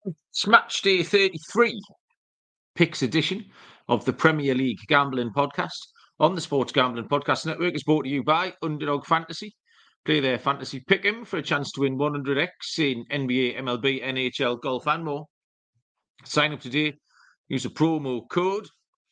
It's match day 33, picks edition of the Premier League Gambling Podcast on the Sports Gambling Podcast Network. Is brought to you by Underdog Fantasy. Play their fantasy pick 'em for a chance to win 100x in NBA, MLB, NHL, golf, and more. Sign up today. Use the promo code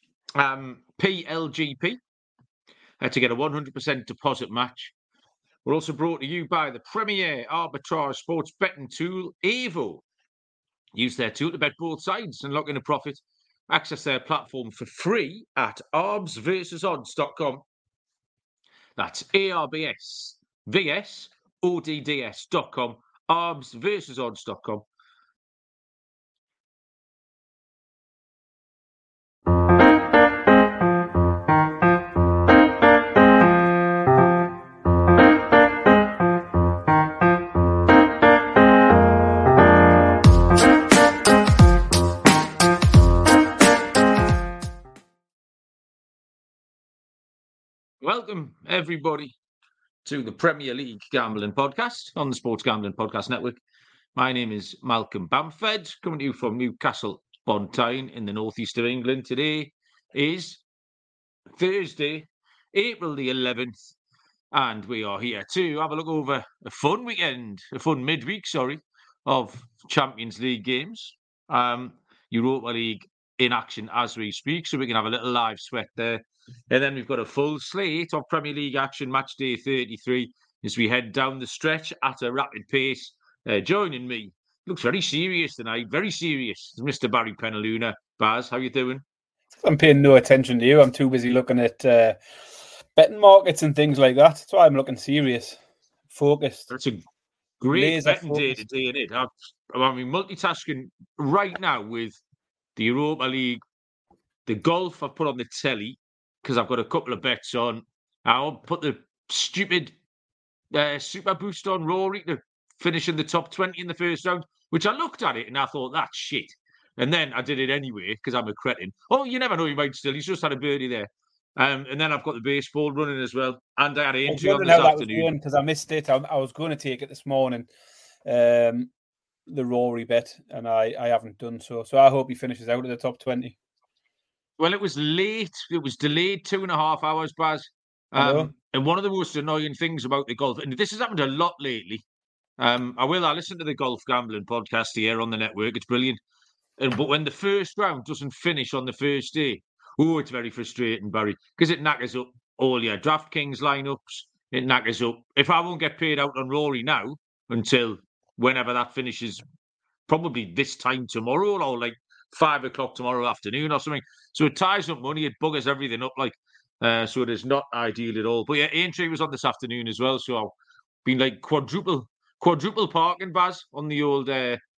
PLGP to get a 100% deposit match. We're also brought to you by the Premier Arbitrage Sports Betting Tool, Avo. Use their tool to bet both sides and lock in a profit. Access their platform for free at arbsversusodds.com. That's ARBSVSODDS.com, arbsversusodds.com. Welcome, everybody, to the Premier League Gambling Podcast on the Sports Gambling Podcast Network. My name is Malcolm Bamford, coming to you from Newcastle upon Tyne in the northeast of England. Today is Thursday, April the 11th, and we are here to have a look over a fun midweek, of Champions League games. Europa League in action as we speak, so we can have a little live sweat there. And then we've got a full slate of Premier League action, match day 33, as we head down the stretch at a rapid pace. Joining me, looks very serious tonight, very serious, is Mr. Barry Penaluna. Baz, how you doing? I'm paying no attention to you. I'm too busy looking at betting markets and things like that. That's why I'm looking serious, focused. That's a great betting day today, isn't it? I'm multitasking right now with the Europa League, the golf I've put on the telly, because I've got a couple of bets on. I'll put the stupid super boost on Rory to finish in the top 20 in the first round, which I looked at it and I thought, that's shit. And then I did it anyway, because I'm a cretin. Oh, you never know, he might still. He's just had a birdie there. And then I've got the baseball running as well. And I had an entry on this afternoon. Because I missed it. I was going to take it this morning, the Rory bet, and I haven't done so. So I hope he finishes out of the top 20. Well, it was late. It was delayed 2.5 hours, Baz. And one of the most annoying things about the golf, and this has happened a lot lately. I listen to the Golf Gambling Podcast here on the network. It's brilliant. But when the first round doesn't finish on the first day, it's very frustrating, Barry, because it knackers up all your DraftKings lineups. It knackers up. If I won't get paid out on Rory now until whenever that finishes, probably this time tomorrow or like 5 o'clock tomorrow afternoon or something. So it ties up money, it buggers everything up, so it is not ideal at all. But yeah, Aintree was on this afternoon as well, so I've been like quadruple parking, Baz, on the old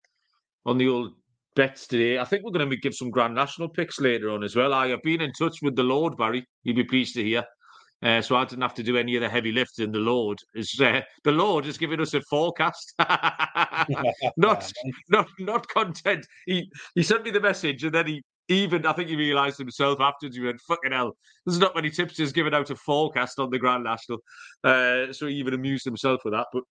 bets today. I think we're going to give some Grand National picks later on as well. I have been in touch with the Lord, Barry. You'll be pleased to hear. So I didn't have to do any of the heavy lifting. The Lord is giving us a forecast. not content. He sent me the message, and then I think he realised himself afterwards. He went, "Fucking hell, there's not many tipsters giving out a forecast on the Grand National." So he even amused himself with that. But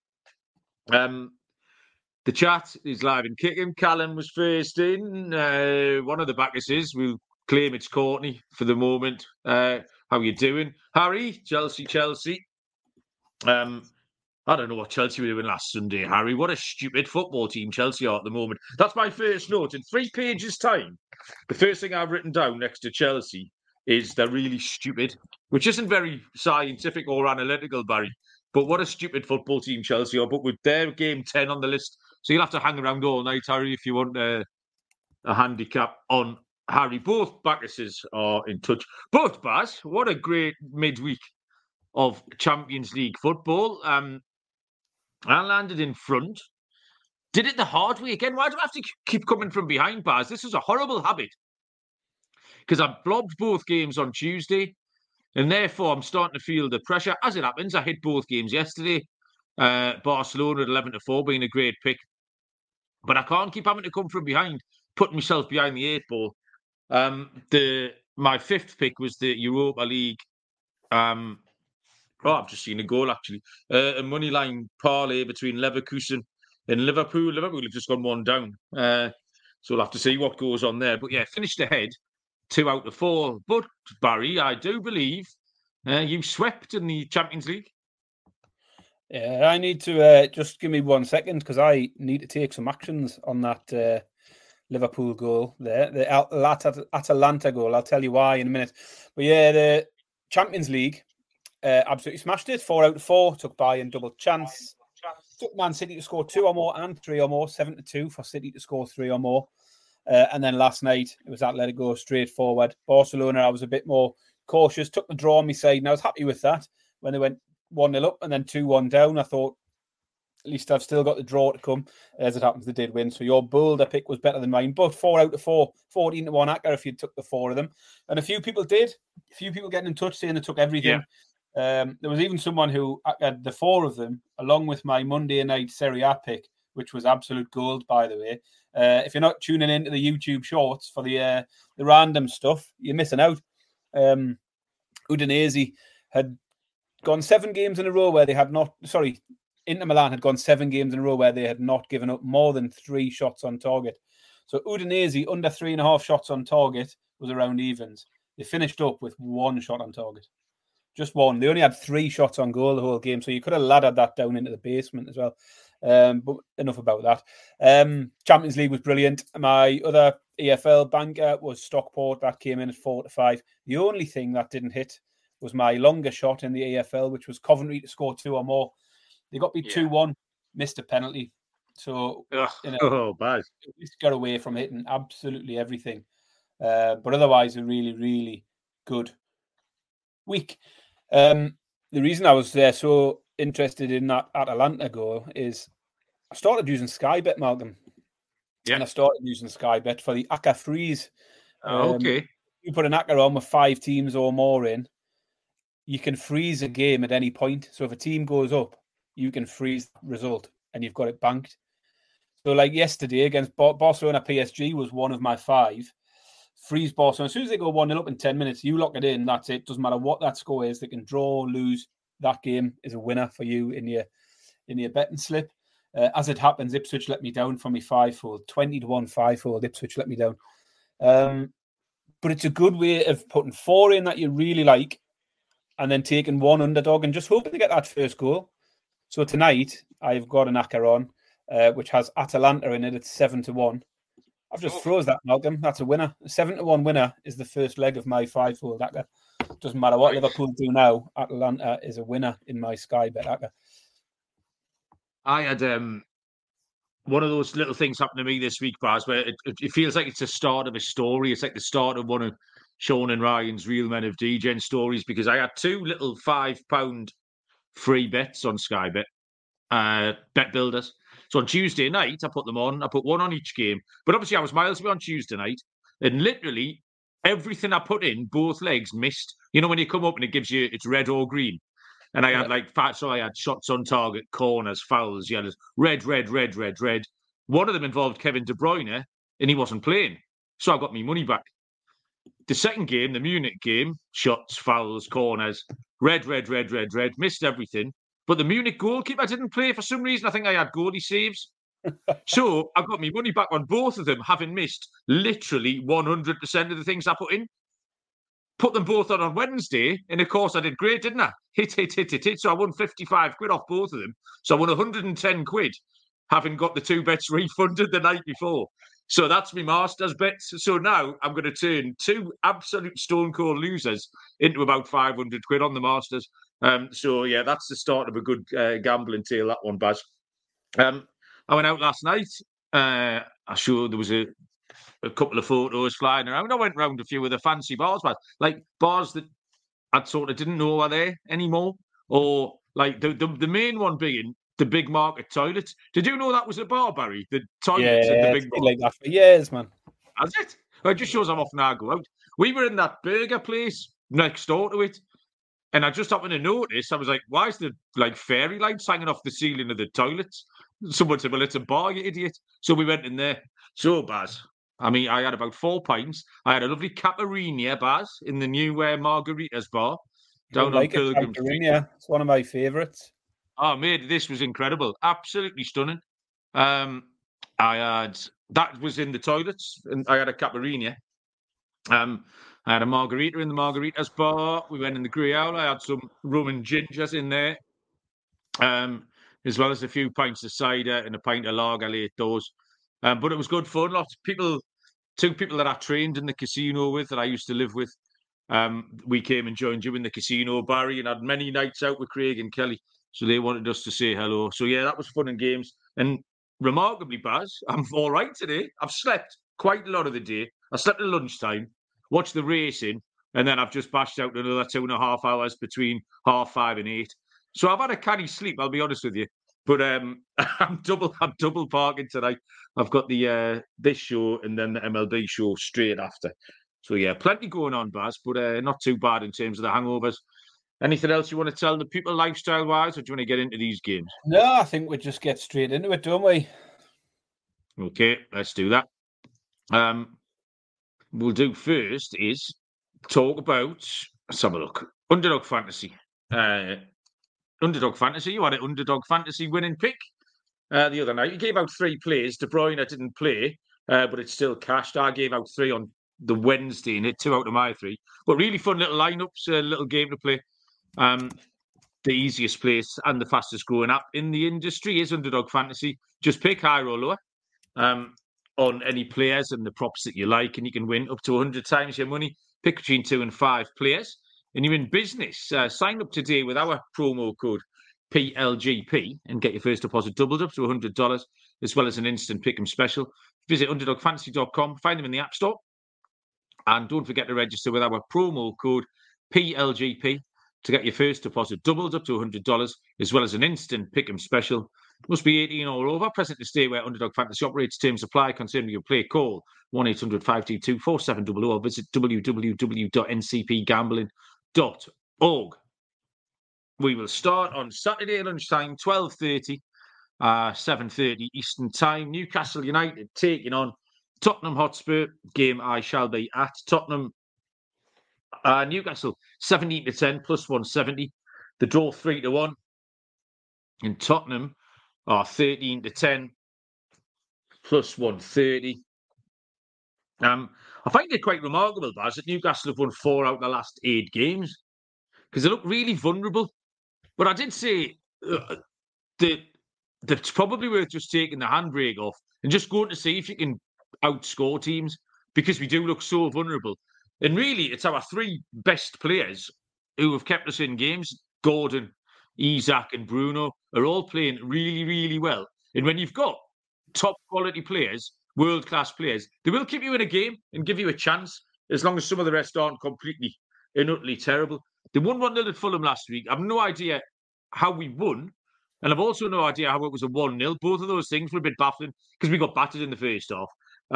the chat is live and kicking. Callum was first in. One of the backers will claim it's Courtney for the moment. How you doing, Harry? Chelsea. I don't know what Chelsea were doing last Sunday, Harry. What a stupid football team Chelsea are at the moment. That's my first note. In 3 pages' time, the first thing I've written down next to Chelsea is they're really stupid, which isn't very scientific or analytical, Barry. But what a stupid football team Chelsea are. But with their game 10 on the list, so you'll have to hang around all night, Harry, if you want a handicap on Harry. Both backers are in touch. But, Baz, what a great midweek of Champions League football. I landed in front. Did it the hard way again. Why do I have to keep coming from behind, Baz? This is a horrible habit. Because I blobbed both games on Tuesday, and therefore I'm starting to feel the pressure. As it happens, I hit both games yesterday. Barcelona at 11-4 being a great pick. But I can't keep having to come from behind, putting myself behind the 8 ball. My 5th pick was the Europa League. I've just seen a goal, actually. A moneyline parlay between Leverkusen and Liverpool. Liverpool have just gone 1 down. So we'll have to see what goes on there. But yeah, finished ahead 2 out of 4. But Barry, I do believe you swept in the Champions League. Yeah, I need to just give me 1 second because I need to take some actions on that Liverpool goal there, the Atalanta goal. I'll tell you why in a minute. But yeah, the Champions League absolutely smashed it. 4 out of 4. Took Bayern double chance. Took Man City to score 2 or more and 3 or more. 7-2 for City to score 3 or more. And then last night, it was Atletico straightforward. Barcelona, I was a bit more cautious. Took the draw on my side, and I was happy with that. When they went 1-0 up and then 2-1 down, I thought, at least I've still got the draw to come. As it happens, they did win. So your bolder pick was better than mine. But 4 out of 4, 14-1 Acker if you took the 4 of them. And a few people did. A few people getting in touch saying they took everything. Yeah. There was even someone who had the 4 of them, along with my Monday night Serie A pick, which was absolute gold, by the way. If you're not tuning into the YouTube shorts for the random stuff, you're missing out. Udinese had gone 7 games in a row where they had not... Sorry, Inter Milan had gone 7 games in a row where they had not given up more than 3 shots on target. So Udinese, under 3.5 shots on target, was around evens. They finished up with 1 shot on target. Just 1. They only had 3 shots on goal the whole game, so you could have laddered that down into the basement as well. But enough about that. Champions League was brilliant. My other EFL banker was Stockport. That came in at 4-5. The only thing that didn't hit was my longer shot in the EFL, which was Coventry to score 2 or more. They got beat 2-1, missed a penalty. So, bad. Just got away from hitting absolutely everything. But otherwise, a really, really good week. The reason I was so interested in that Atalanta goal is I started using Sky Bet, Malcolm. Yeah. And I started using Sky Bet for the Acker freeze. Okay. You put an Acker on with 5 teams or more in, you can freeze a game at any point. So if a team goes up, you can freeze the result and you've got it banked. So like yesterday against Barcelona PSG was one of my 5. Freeze Barcelona. As soon as they go 1-0 up in 10 minutes, you lock it in. That's it. Doesn't matter what that score is. They can draw, lose. That game is a winner for you in your betting slip. As it happens, Ipswich let me down for me 5-fold. 20-1 5-fold. Ipswich let me down. But it's a good way of putting 4 in that you really like and then taking 1 underdog and just hoping to get that first goal. So tonight, I've got an Acker on, which has Atalanta in it at 7-1. I've just froze that, Malcolm. That's a winner. A 7-1 winner is the first leg of my 5-fold Acker. Doesn't matter what Liverpool do now. Atalanta is a winner in my Sky Bet Acker. I had one of those little things happen to me this week, Baz, where it feels like it's the start of a story. It's like the start of one of Sean and Ryan's Real Men of Degen stories, because I had 2 little £5 free bets on Sky Bet, bet builders. So on Tuesday night, I put them on. I put 1 on each game. But obviously, I was miles away on Tuesday night. And literally, everything I put in, both legs missed. You know, when you come up and it gives you, it's red or green. And I had I had shots on target, corners, fouls, yellows, red. One of them involved Kevin De Bruyne, and he wasn't playing. So I got my money back. The second game, the Munich game, shots, fouls, corners, red, missed everything. But the Munich goalkeeper didn't play for some reason. I think I had goalie saves. So I got my money back on both of them, having missed literally 100% of the things I put in. Put them both on Wednesday, and of course I did great, didn't I? Hit. So I won 55 quid off both of them. So I won 110 quid, having got the 2 bets refunded the night before. So that's my Masters bets. So now I'm going to turn 2 absolute stone cold losers into about 500 quid on the Masters. So yeah, that's the start of a good gambling tale, that one, Baz. I went out last night. I showed there was a couple of photos flying around. I went round a few of the fancy bars, but like bars that I sort of didn't know were there anymore. Or like the main one being the Big Market toilets. Did you know that was a bar, Barry? The toilets at the Big Market. Like that for years, man. Has it? Well, it just shows I'm often I go out. We were in that burger place next door to it. And I just happened to notice, I was like, why is the fairy lights hanging off the ceiling of the toilets? Someone said, well, it's a bar, you idiot. So we went in there. So, Baz, I mean, I had about 4 pints. I had a lovely Caipirinha, Baz, in the new Margaritas bar down on Pilgrim Street. It's one of my favourites. Oh, mate, this was incredible. Absolutely stunning. that was in the toilets, and I had a caipirinha. I had a margarita in the Margaritas bar. We went in the Grey Owl. I had some rum and gingers in there, as well as a few pints of cider and a pint of lager. I ate those. But it was good fun. Lots of people, 2 people that I trained in the casino with, that I used to live with. We came and joined you in the casino, Barry, and had many nights out with Craig and Kelly. So they wanted us to say hello. So yeah, that was fun and games. And remarkably, Baz, I'm all right today. I've slept quite a lot of the day. I slept at lunchtime, watched the racing, and then I've just bashed out another 2.5 hours between 5:30 and 8. So I've had a canny sleep, I'll be honest with you. But I'm double parking tonight. I've got the this show and then the MLB show straight after. So yeah, plenty going on, Baz, but not too bad in terms of the hangovers. Anything else you want to tell the people lifestyle-wise, or do you want to get into these games? No, I think we just get straight into it, don't we? Okay, let's do that. We'll do first is talk about, let's have a look, Underdog Fantasy. Underdog Fantasy, you had an Underdog Fantasy winning pick the other night. You gave out 3 plays. De Bruyne didn't play, but it's still cashed. I gave out 3 on the Wednesday and hit 2 out of my 3. But really fun little lineups, a little game to play. The easiest place and the fastest growing app in the industry is Underdog Fantasy. Just pick higher or lower on any players and the props that you like, and you can win up to 100 times your money. Pick between 2 and 5 players, and you're in business. Sign up today with our promo code PLGP and get your first deposit doubled up to $100, as well as an instant pick'em special. Visit underdogfantasy.com, find them in the App Store, and don't forget to register with our promo code PLGP to get your first deposit doubled up to $100, as well as an instant pick'em special. Must be 18 or over, present to stay where Underdog Fantasy operates. Terms apply. Considering you play, call 1-800-522-4700 or visit www.ncpgambling.org. We will start on Saturday lunchtime, 12:30, 7:30 Eastern Time. Newcastle United taking on Tottenham Hotspur. Game I shall be at. Tottenham, Newcastle 17-10 plus 170. The draw 3-1. And Tottenham are 13-10 plus 130. I find it quite remarkable, Baz, that Newcastle have won 4 out of the last 8 games, because they look really vulnerable. But I did say that it's probably worth just taking the handbrake off and just going to see if you can outscore teams, because we do look so vulnerable. And really, it's our 3 best players who have kept us in games. Gordon, Isak and Bruno are all playing really, really well. And when you've got top quality players, world-class players, they will keep you in a game and give you a chance, as long as some of the rest aren't completely and utterly terrible. They won 1-0 at Fulham last week. I've no idea how we won, and I've also no idea how it was a 1-0. Both of those things were a bit baffling, because we got battered in the first half.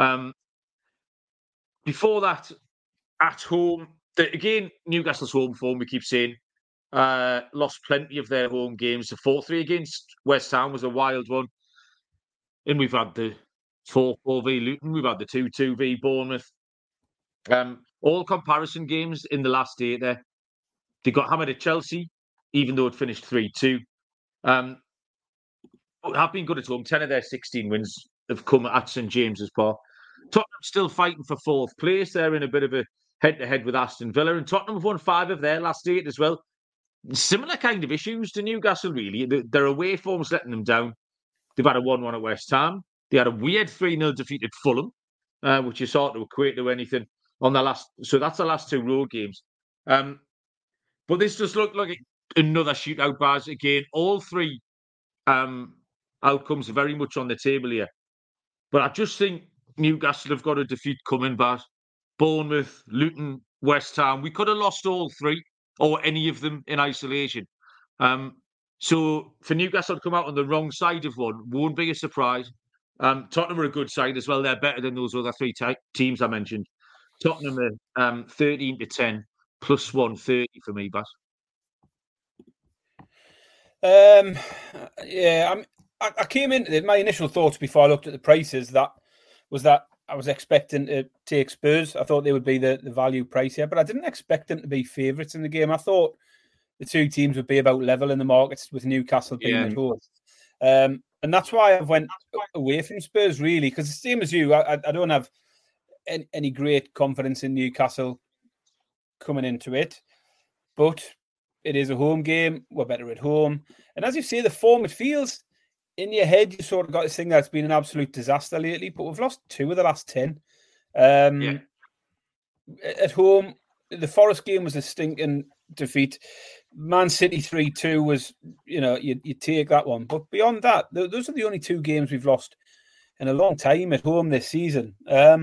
Before that, at home, again, Newcastle's home form, we keep saying, lost plenty of their home games. The 4-3 against West Ham was a wild one. And we've had the 4-4 v Luton. We've had the 2-2 v Bournemouth. All comparison games in the last 8 there. They got hammered at Chelsea, even though it finished 3-2. Have been good at home. 10 of their 16 wins have come at St James's Park. Tottenham still fighting for 4th place. They're in a bit of a head-to-head with Aston Villa. And Tottenham have won 5 of their last 8 as well. Similar kind of issues to Newcastle, really. Their away form's letting them down. They've had a 1-1 at West Ham. They had a weird 3-0 defeat at Fulham, which is hard to equate to anything on the last. So that's the last 2 road games. But this just looked like another shootout, Baz. Again, all 3 outcomes are very much on the table here. But I just think Newcastle have got a defeat coming, Baz. Bournemouth, Luton, West Ham. We could have lost all 3 or any of them in isolation. So for Newcastle to come out on the wrong side of one won't be a surprise. Tottenham are a good side as well. They're better than those other 3 teams I mentioned. Tottenham are 13-10 plus 130 for me, Baz. Yeah, I came into it. My initial thoughts before I looked at the prices was that I was expecting to take Spurs. I thought they would be the value price here, but I didn't expect them to be favourites in the game. I thought the 2 teams would be about level in the markets, with Newcastle being at home. And that's why I've went away from Spurs, really, because the same as you, I don't have any great confidence in Newcastle coming into it. But it is a home game. We're better at home. And as you say, the form, it feels in your head, you sort of got this thing that's been an absolute disaster lately, but we've lost 2 of the last 10. At home, the Forest game was a stinking defeat. Man City 3-2 was, you take that one. But beyond that, those are the only 2 games we've lost in a long time at home this season.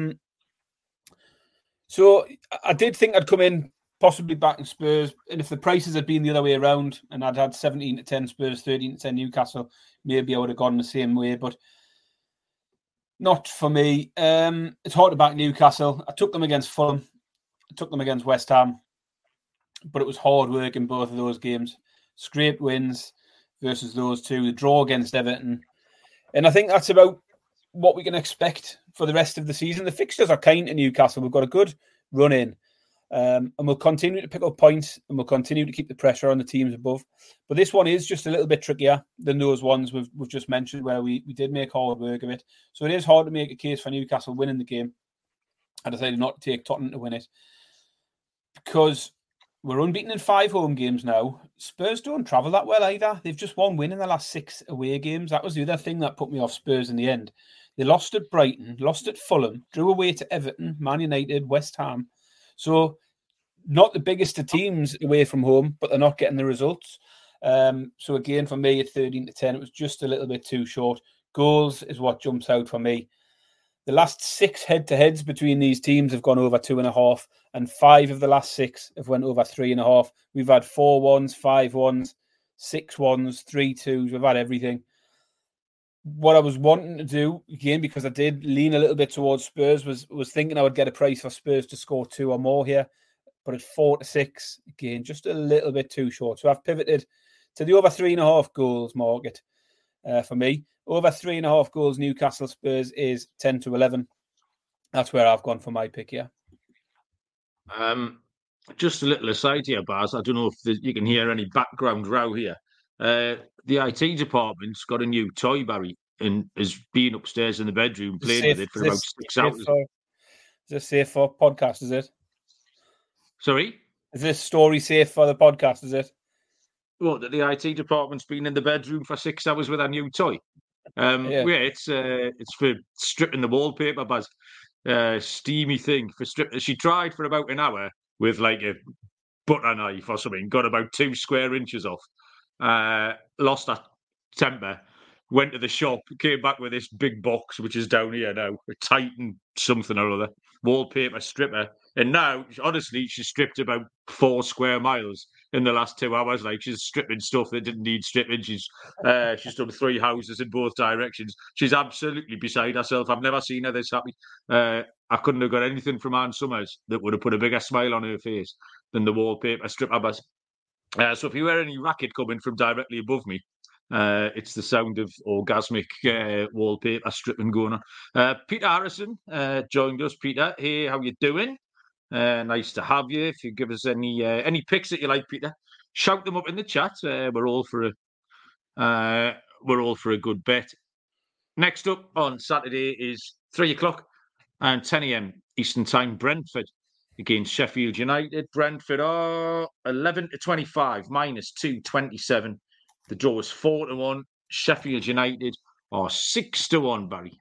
So I did think I'd come in possibly backing Spurs, and if the prices had been the other way around and I'd had 17-10 Spurs, 13-10 Newcastle, maybe I would have gone the same way, but not for me. It's hard to back Newcastle. I took them against Fulham. I took them against West Ham, but it was hard work in both of those games. Scraped wins versus those 2, the draw against Everton. And I think that's about what we can expect for the rest of the season. The fixtures are kind to Newcastle. We've got a good run in. And we'll continue to pick up points and we'll continue to keep the pressure on the teams above. But this one is just a little bit trickier than those ones we've just mentioned where we did make hard work of it. So it is hard to make a case for Newcastle winning the game. I decided not to take Tottenham to win it because we're unbeaten in 5 home games now. Spurs don't travel that well either. They've just 1 win in the last 6 away games. That was the other thing that put me off Spurs in the end. They lost at Brighton, lost at Fulham, drew away to Everton, Man United, West Ham. So not the biggest of teams away from home, but they're not getting the results. So again, for me, at 13-10, it was just a little bit too short. Goals is what jumps out for me. The last 6 head-to-heads between these teams have gone over 2.5, and 5 of the last 6 have went over 3.5. We've had 4-1s, 5-1s, 6-1s, 3-2s. We've had everything. What I was wanting to do, again, because I did lean a little bit towards Spurs, was thinking I would get a price for Spurs to score 2 or more here. But at 4-6, again, just a little bit too short. So I've pivoted to the over 3.5 goals market for me. Over 3.5 goals, Newcastle Spurs is 10-11. That's where I've gone for my pick here. Just a little aside here, Baz. I don't know if you can hear any background row here. The IT department's got a new toy, Barry, and has been upstairs in the bedroom playing with it for about 6 hours. Is this safe for podcast, is it? Sorry? Is this story safe for the podcast, is it? What, that the IT department's been in the bedroom for 6 hours with a new toy? It's for stripping the wallpaper, Baz. Steamy thing for stripping. She tried for about an hour with like a butter knife or something, got about 2 square inches off. Lost her temper, went to the shop, came back with this big box, which is down here now, a Titan something or other, wallpaper stripper. And now, honestly, she's stripped about 4 square miles in the last 2 hours. Like, she's stripping stuff that didn't need stripping. She's done 3 houses in both directions. She's absolutely beside herself. I've never seen her this happy. I couldn't have got anything from Anne Summers that would have put a bigger smile on her face than the wallpaper stripper. So if you hear any racket coming from directly above me, it's the sound of orgasmic wallpaper stripping going on. Peter Harrison joined us. Peter, hey, how you doing? Nice to have you. If you give us any picks that you like, Peter, shout them up in the chat. We're all for a good bet. Next up on Saturday is 3:00 and 10 a.m. Eastern Time. Brentford against Sheffield United. Brentford are 11-25, -227. The draw is 4-1. Sheffield United are 6-1, Barry.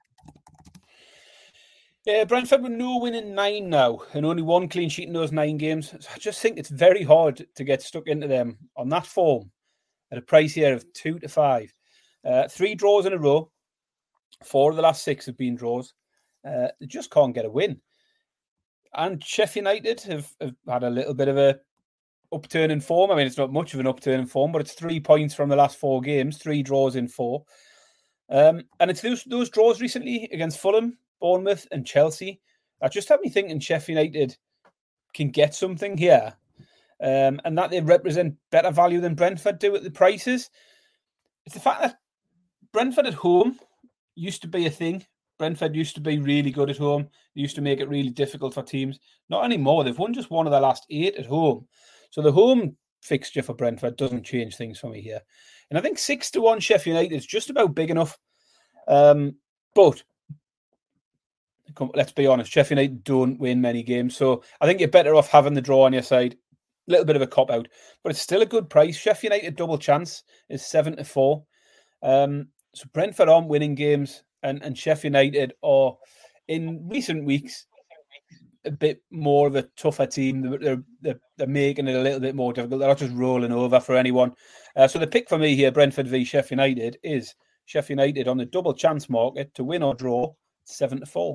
Yeah, Brentford with no win in 9 now and only 1 clean sheet in those 9 games. So I just think it's very hard to get stuck into them on that form at a price here of 2-5. 3 draws in a row. 4 of the last 6 have been draws. They just can't get a win. And Sheffield United have had a little bit of a upturn in form. I mean, it's not much of an upturn in form, but it's 3 points from the last 4 games, 3 draws in 4. And it's those draws recently against Fulham, Bournemouth and Chelsea that just have me thinking Sheffield United can get something here, and that they represent better value than Brentford do at the prices. It's the fact that Brentford at home used to be a thing. Brentford used to be really good at home. They used to make it really difficult for teams. Not anymore. They've won just 1 of the last 8 at home. So the home fixture for Brentford doesn't change things for me here. And I think 6-1 Sheffield United is just about big enough But let's be honest, Sheffield United don't win many games. So I think you're better off having the draw on your side. A little bit of a cop-out, but it's still a good price. Sheffield United double chance is 7-4. So Brentford aren't winning games, and Sheffield United are, in recent weeks, a bit more of a tougher team. They're making it a little bit more difficult. They're not just rolling over for anyone. So the pick for me here, Brentford v Sheffield United, is Sheffield United on the double chance market to win or draw 7-4.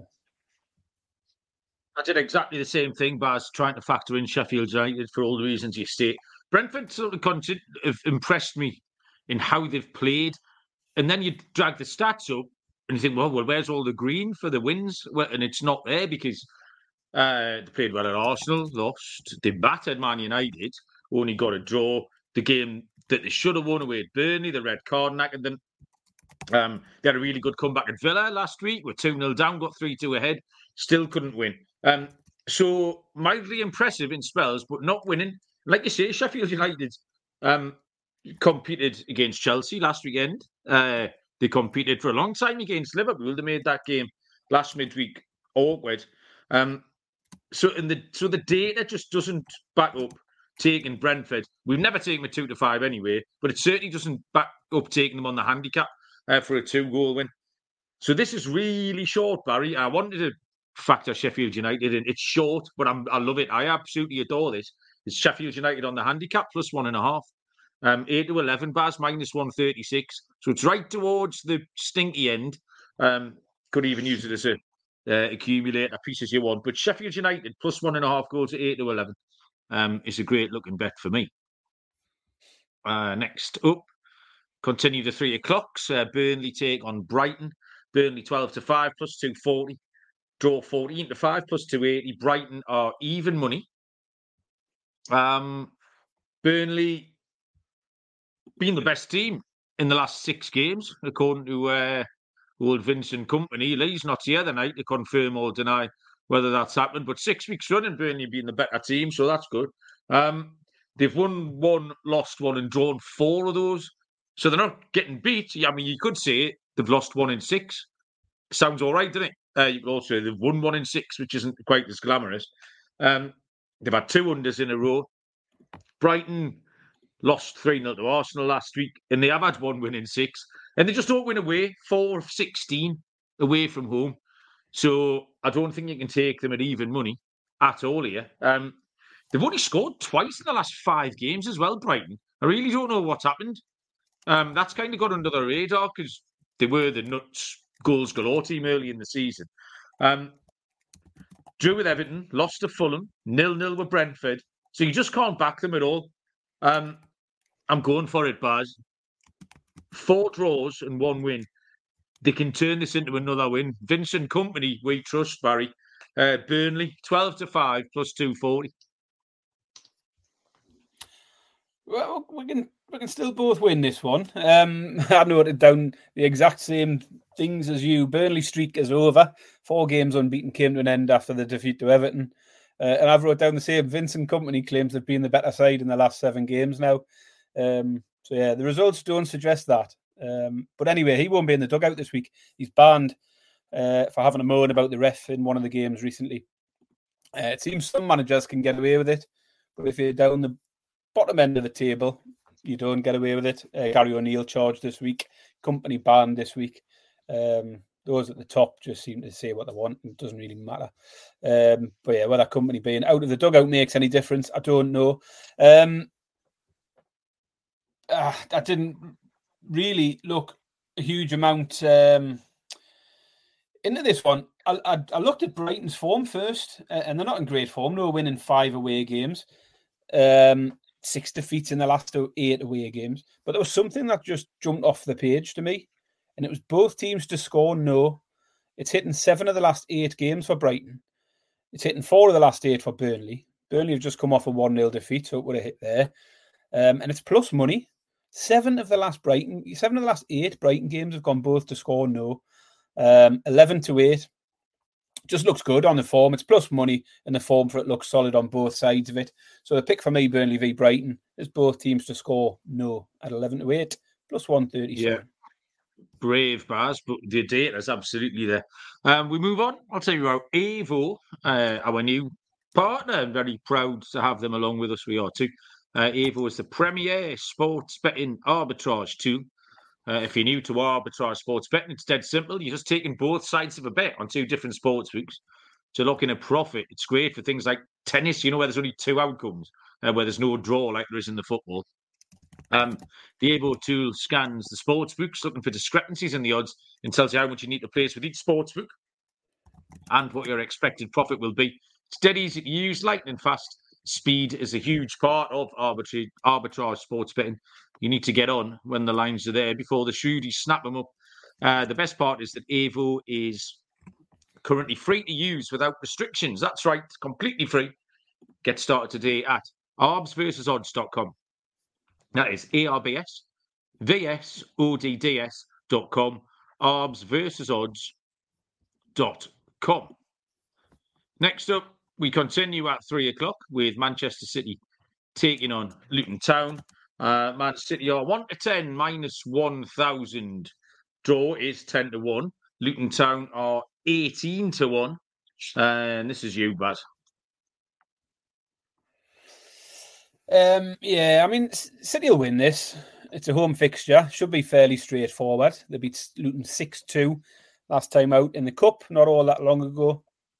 I did exactly the same thing, Baz, trying to factor in Sheffield United for all the reasons you state. Brentford sort of have impressed me in how they've played. And then you drag the stats up and you think, well, where's all the green for the wins? Well, and it's not there because they played well at Arsenal, lost. They battered Man United, only got a draw. The game that they should have won away at Burnley, the red card knackered them. They had a really good comeback at Villa last week. Were 2-0 down, got 3-2 ahead, still couldn't win. So mildly impressive in spells, but not winning. Like you say, Sheffield United competed against Chelsea last weekend. They competed for a long time against Liverpool. They made that game last midweek awkward. So the data just doesn't back up taking Brentford. We've never taken them 2-5 anyway, but it certainly doesn't back up taking them on the handicap for a 2-goal win. So this is really short, Barry. I wanted to factor Sheffield United in. It's short, but I love it. I absolutely adore this. It's Sheffield United on the handicap plus 1.5. 8-11, Baz, minus 136. So it's right towards the stinky end. Could even use it as a accumulator piece as you want. But Sheffield United plus 1.5 goals at 8-11 is a great looking bet for me. Next up, continue the 3 o'clocks. Burnley take on Brighton. Burnley 12-5 plus 240. Draw 14-5 plus 280. Brighton are even money. Burnley being the best team in the last 6 games, according to old Vincent Kompany. Lee's not here tonight to confirm or deny whether that's happened, but 6 weeks running, Burnley being the better team, so that's good. They've won 1, lost 1, and drawn 4 of those, so they're not getting beat. I mean, you could say they've lost 1 in 6. Sounds all right, doesn't it? You could also say they've won 1 in 6, which isn't quite as glamorous. They've had 2 unders in a row. Brighton lost 3-0 to Arsenal last week, and they have had 1 win in 6. And they just don't win away, 4 of 16 away from home. So I don't think you can take them at even money at all here. They've only scored twice in the last 5 games as well, Brighton. I really don't know what's happened. That's kind of got under the radar because they were the nuts goals galore team early in the season. Drew with Everton, lost to Fulham, 0-0 with Brentford. So you just can't back them at all. I'm going for it, Baz. 4 draws and 1 win. They can turn this into another win. Vincent Kompany, we trust, Barry. Burnley, 12-5 plus 240. Well, we can still both win this one. I noted down the exact same things as you. Burnley streak is over. 4 games unbeaten came to an end after the defeat to Everton. And I've wrote down the same. Vincent Kompany claims they've been the better side in the last 7 games now. So yeah, the results don't suggest that. But anyway, he won't be in the dugout this week. He's banned for having a moan about the ref in one of the games recently. It seems some managers can get away with it, but if you're down the bottom end of the table, you don't get away with it. Gary O'Neill charged this week. Kompany banned this week. Those at the top just seem to say what they want, and it doesn't really matter. But yeah, whether Kompany being out of the dugout makes any difference, I don't know. I didn't really look a huge amount into this one. I looked at Brighton's form first, and they're not in great form. No win in 5 away games. 6 defeats in the last 8 away games. But there was something that just jumped off the page to me, and it was both teams to score no. It's hitting 7 of the last 8 games for Brighton. It's hitting 4 of the last 8 for Burnley. Burnley have just come off a 1-0 defeat, so it would have hit there. And it's plus money. 7 of the last 8 Brighton games have gone both to score no. 11-8. Just looks good on the form. It's plus money, and the form for it looks solid on both sides of it. So the pick for me, Burnley v Brighton, is both teams to score no at 11-8, plus 137. brave, Baz, but the data is absolutely there. We move on. I'll tell you about Avo, our new partner. I'm very proud to have them along with us. We are too. Avo is the premier sports betting arbitrage tool. If you're new to arbitrage sports betting, it's dead simple. You're just taking both sides of a bet on two different sports books to lock in a profit. It's great for things like tennis, where there's only two outcomes, where there's no draw like there is in the football. The Avo tool scans the sports books, looking for discrepancies in the odds, and tells you how much you need to place with each sports book and what your expected profit will be. It's dead easy to use, lightning fast. Speed is a huge part of arbitrage sports betting. You need to get on when the lines are there before the shooties snap them up. The best part is that Avo is currently free to use without restrictions. That's right, completely free. Get started today at arbsversusodds.com. That is arbsversusodds.com, arbsversusodds.com. Next up, we continue at 3 o'clock with Manchester City taking on Luton Town. Man City are 1-10 minus 1,000. Draw is 10-1. Luton Town are 18-1. And this is you, Baz. Yeah, I mean, City will win this. It's a home fixture. Should be fairly straightforward. They beat Luton 6-2 last time out in the Cup, not all that long ago.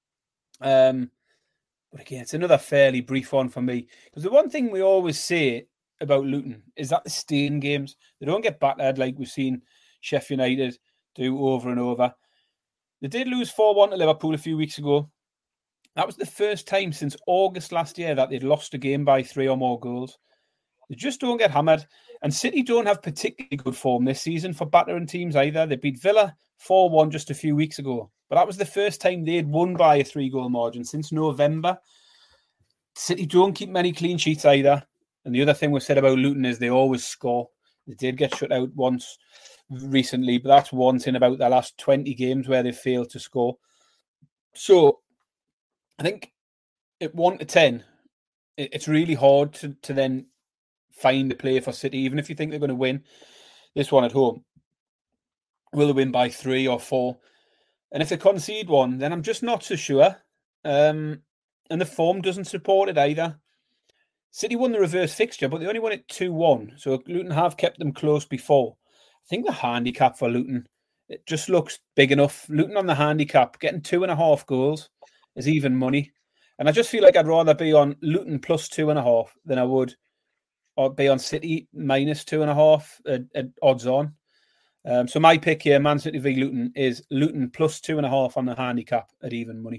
But again, it's another fairly brief one for me. Because the one thing we always say about Luton is that the staying games, they don't get battered like we've seen Sheffield United do over and over. They did lose 4-1 to Liverpool a few weeks ago. That was the first time since August last year that they'd lost a game by 3 or more goals. They just don't get hammered. And City don't have particularly good form this season for battering teams either. They beat Villa 4-1 just a few weeks ago. But that was the first time they'd won by a 3-goal margin since November. City don't keep many clean sheets either. And the other thing we said about Luton is they always score. They did get shut out once recently, but that's once in about the last 20 games where they failed to score. So I think at 1-10, it's really hard to then find a play for City, even if you think they're going to win this one at home. Will they win by 3 or 4? And if they concede one, then I'm just not so sure. And the form doesn't support it either. City won the reverse fixture, but they only won it 2-1. So Luton have kept them close before. I think the handicap for Luton, it just looks big enough. Luton on the handicap, getting 2.5 goals is even money. And I just feel like I'd rather be on Luton plus 2.5 than I would or be on City minus 2.5 at odds on. So my pick here, Man City v Luton, is Luton plus 2.5 on the handicap at even money.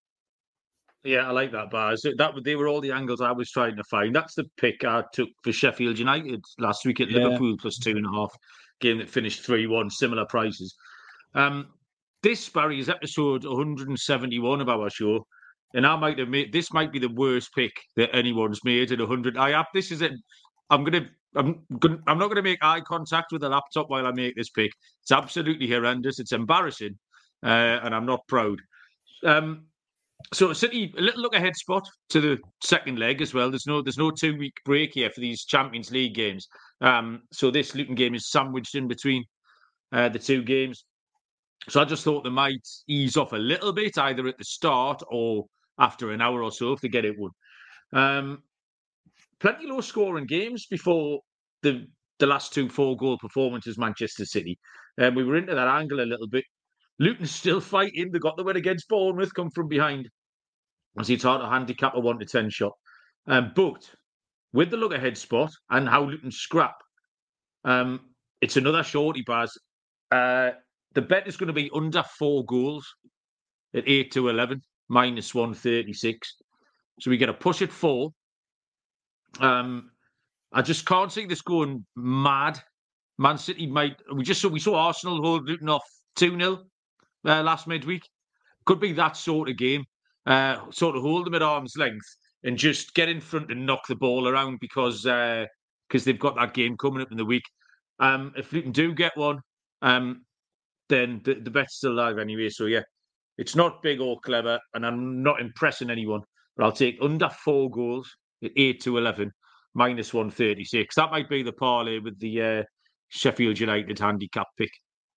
Yeah, I like that, Baz. They were all the angles I was trying to find. That's the pick I took for Sheffield United last week at Liverpool plus 2.5. Game that finished 3-1, similar prices. This, Barry, is episode 171 of our show, and I might have made this might be the worst pick that anyone's made at 100. This is it. I'm not going to make eye contact with the laptop while I make this pick. It's absolutely horrendous. It's embarrassing, and I'm not proud. So City, a little look ahead spot to the second leg as well. There's no 2-week break here for these Champions League games. So this Luton game is sandwiched in between the two games. So I just thought they might ease off a little bit, either at the start or after an hour or so if they get it won. Plenty low scoring games before the last 2 4-goal performances, Manchester City. We were into that angle a little bit. Luton's still fighting. They got the win against Bournemouth, come from behind. As it's hard to handicap a 1-10 shot. But with the look ahead spot and how Luton scrap, it's another shorty, Baz. The bet is going to be under 4 goals at 8-11, minus 136. So we get a push at 4. I just can't see this going mad. Man City might. We saw Arsenal hold Luton off 2-0 last midweek. Could be that sort of game. Sort of hold them at arm's length and just get in front and knock the ball around because they've got that game coming up in the week. If Luton do get one, then the bet's still live anyway. So yeah, it's not big or clever, and I'm not impressing anyone. But I'll take under 4 goals at 8-11, minus 136. That might be the parlay with the Sheffield United handicap pick.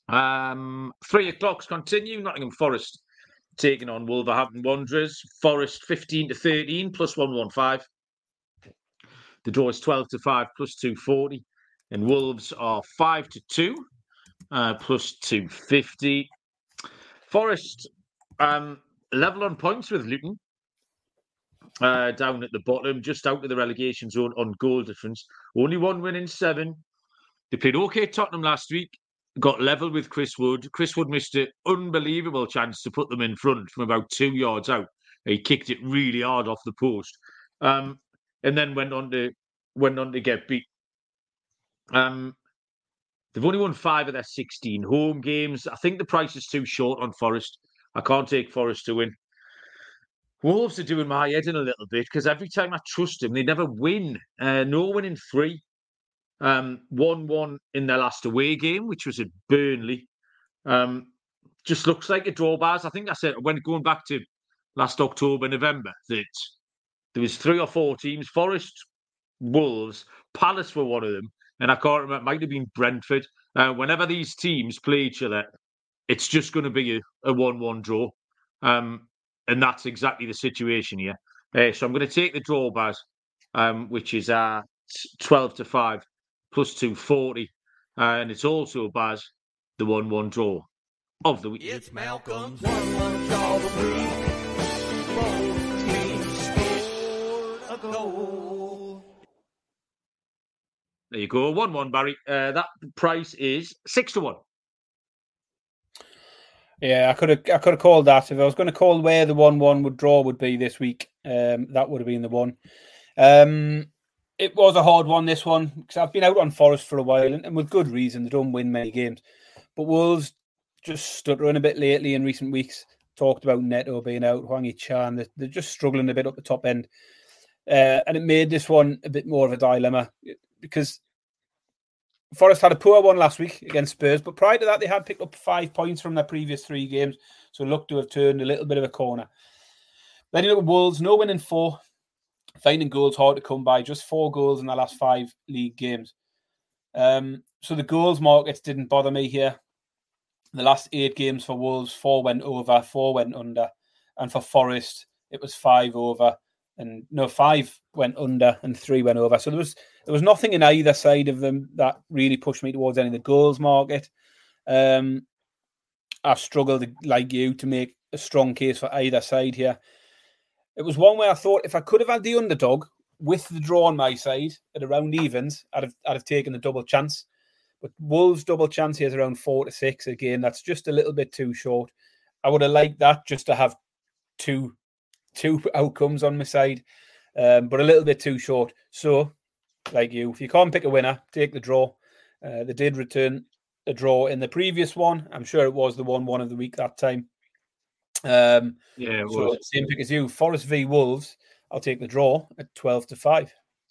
3 o'clocks continue. Nottingham Forest taking on Wolverhampton Wanderers. Forest 15-13 plus 115. The draw is 12-5 plus 240. And Wolves are 5-2 plus 250. Forest level on points with Luton. Down at the bottom, just out of the relegation zone on goal difference. Only 1 win in 7. They played okay Tottenham last week. Got level with Chris Wood. Chris Wood missed an unbelievable chance to put them in front from about 2 yards out. He kicked it really hard off the post, and then went on to get beat. They've only won 5 of their 16 home games. I think the price is too short on Forest. I can't take Forest to win. Wolves are doing my head in a little bit because every time I trust them, they never win. No win in 3. 1-1 in their last away game, which was at Burnley. Just looks like a draw, Baz. I think I said when going back to last October, November, that there was 3 or 4 teams: Forest, Wolves, Palace were one of them, and I can't remember. It might have been Brentford. Whenever these teams play each other, it's just going to be a 1-1 draw, and that's exactly the situation here. So I'm going to take the draw, Baz, which is 12-5. Plus 240. And it's also, Baz, the 1-1 draw of the week. It's Malcolm's 1-1 draw of the week. Both teams scored a goal. There you go, 1-1, Barry. That price is 6-1. Yeah, I could have called that. If I was going to call where the 1-1 draw would be this week, that would have been the one. It was a hard one, this one, because I've been out on Forest for a while, and with good reason. They don't win many games. But Wolves just stuttering a bit lately in recent weeks. Talked about Neto being out, Hwang Hee-chan. They're just struggling a bit up the top end. And it made this one a bit more of a dilemma, because Forest had a poor one last week against Spurs, but prior to that, they had picked up 5 points from their previous 3 games, so looked to have turned a little bit of a corner. Then you look at Wolves, no win in 4. Finding goals hard to come by, just 4 goals in the last 5 league games. So the goals markets didn't bother me here. The last 8 games for Wolves, 4 went over, 4 went under. And for Forest, it was 5 over. 5 went under and 3 went over. So there was nothing in either side of them that really pushed me towards any of the goals market. I struggled, like you, to make a strong case for either side here. It was one where I thought if I could have had the underdog with the draw on my side at around evens, I'd have taken the double chance. But Wolves' double chance here is around 4-6. Again, that's just a little bit too short. I would have liked that just to have two outcomes on my side, but a little bit too short. So, like you, if you can't pick a winner, take the draw. They did return a draw in the previous one. I'm sure it was the 1-1 of the week that time. Yeah, it was. Same pick as you. Forest v Wolves. I'll take the draw at 12-5.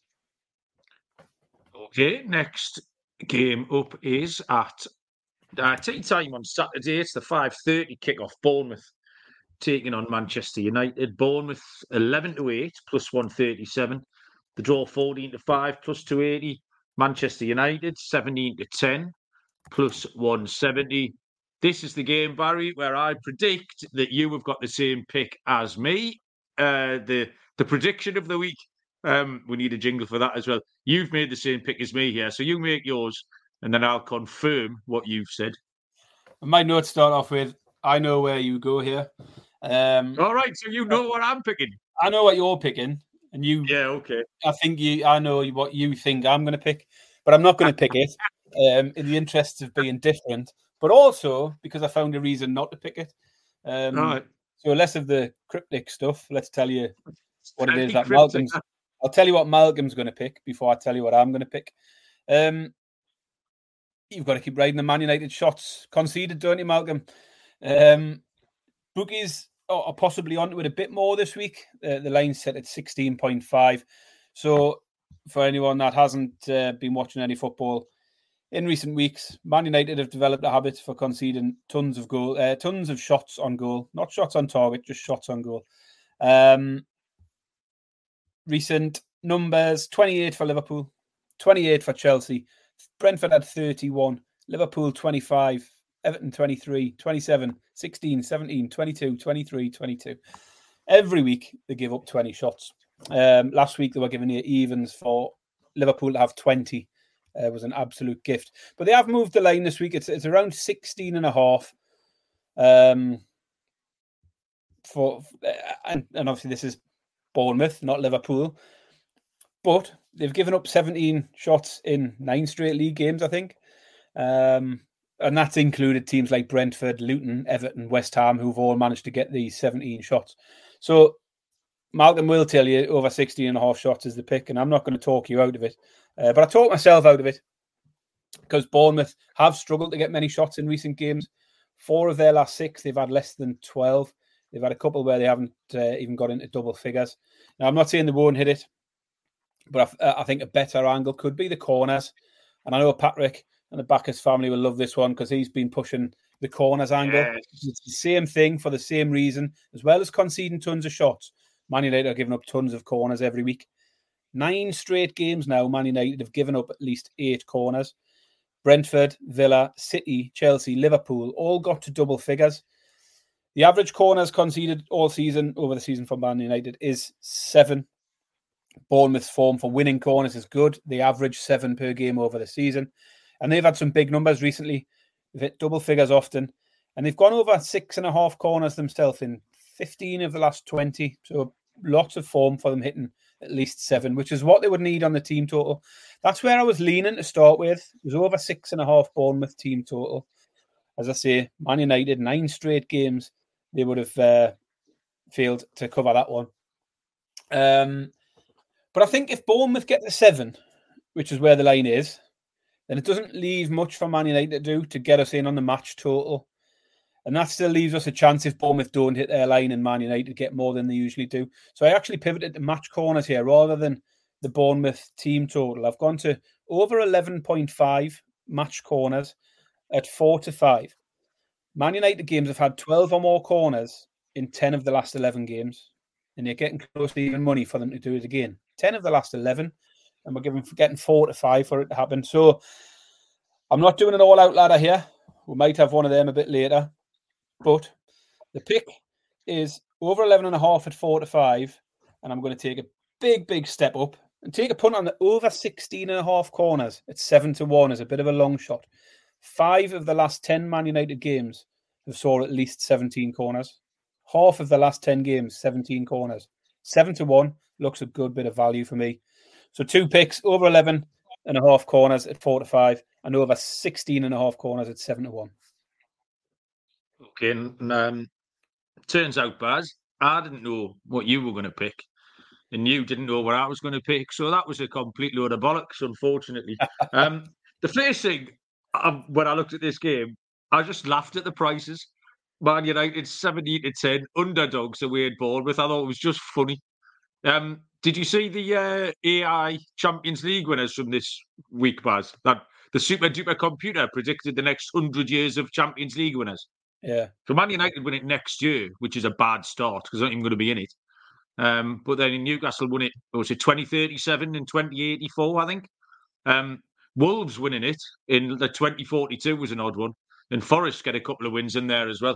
Okay, next game up is at tea time on Saturday. It's the 5:30 kickoff. Bournemouth taking on Manchester United. Bournemouth 11-8 plus 137. The draw 14-5 plus 280. Manchester United 17-10 plus 170. This is the game, Barry, where I predict that you have got the same pick as me. The prediction of the week. We need a jingle for that as well. You've made the same pick as me here, so you make yours, and then I'll confirm what you've said. My notes start off with, I know where you go here. All right, so you know what I'm picking. I know what you're picking, and you. Yeah, okay. I know what you think I'm going to pick, but I'm not going to pick it in the interests of being different, but also because I found a reason not to pick it. Right. So less of the cryptic stuff. Let's tell you what it is that Malcolm's. I'll tell you what Malcolm's going to pick before I tell you what I'm going to pick. You've got to keep riding the Man United shots conceded, don't you, Malcolm? Bookies are possibly onto it a bit more this week. The line's set at 16.5. So for anyone that hasn't been watching any football in recent weeks, Man United have developed a habit for conceding tons of shots on goal. Not shots on target, just shots on goal. Recent numbers, 28 for Liverpool, 28 for Chelsea. Brentford had 31, Liverpool 25, Everton 23, 27, 16, 17, 22, 23, 22. Every week they give up 20 shots. Last week they were giving you evens for Liverpool to have 20. Was an absolute gift. But they have moved the line this week. It's around 16 and a half. And obviously this is Bournemouth, not Liverpool. But they've given up 17 shots in 9 straight league games, I think. And that's included teams like Brentford, Luton, Everton, West Ham, who've all managed to get these 17 shots. So Malcolm will tell you over 16 and a half shots is the pick, and I'm not going to talk you out of it. But I talked myself out of it because Bournemouth have struggled to get many shots in recent games. 4 of their last 6, they've had less than 12. They've had a couple where they haven't even got into double figures. Now, I'm not saying they won't hit it, but I think a better angle could be the corners. And I know Patrick and the Bacchus family will love this one because he's been pushing the corners angle. Yes. It's the same thing for the same reason, as well as conceding tons of shots. Man United are giving up tons of corners every week. 9 straight games now, Man United have given up at least 8 corners. Brentford, Villa, City, Chelsea, Liverpool all got to double figures. The average corners conceded all season, over the season for Man United, is 7. Bournemouth's form for winning corners is good. They average 7 per game over the season. And they've had some big numbers recently. They've hit double figures often. And they've gone over 6.5 corners themselves in 15 of the last 20. So lots of form for them hitting at least 7, which is what they would need on the team total. That's where I was leaning to start with. It was over 6.5 Bournemouth team total. As I say, Man United, 9 straight games, they would have failed to cover that one. But I think if Bournemouth get to 7, which is where the line is, then it doesn't leave much for Man United to do to get us in on the match total. And that still leaves us a chance if Bournemouth don't hit their line and Man United get more than they usually do. So I actually pivoted to match corners here rather than the Bournemouth team total. I've gone to over 11.5 match corners at 4-5. Man United games have had 12 or more corners in 10 of the last 11 games. And you're getting close to even money for them to do it again. 10 of the last 11. And we're getting 4-5 for it to happen. So I'm not doing an all-out ladder here. We might have one of them a bit later. But the pick is over 11.5 at 4-5. And I'm going to take a big step up and take a punt on the over 16.5 corners at 7-1 as a bit of a long shot. 5 of the last 10 Man United games have saw at least 17 corners. Half of the last 10 games, 17 corners. 7-1 looks a good bit of value for me. So 2 picks, over 11.5 corners at 4-5 and over 16.5 corners at 7-1. Okay, and turns out, Baz, I didn't know what you were going to pick, and you didn't know what I was going to pick, so that was a complete load of bollocks, unfortunately. The first thing, when I looked at this game, I just laughed at the prices. Man United 17-10, underdogs away at Bournemouth. I thought it was just funny. Did you see the AI Champions League winners from this week, Baz? That the super duper computer predicted the next 100 years of Champions League winners. Yeah. So Man United win it next year, which is a bad start because they're not even going to be in it. But then Newcastle won it, was it 2037 and 2084, I think. Wolves winning it in the 2042 was an odd one. And Forest get a couple of wins in there as well.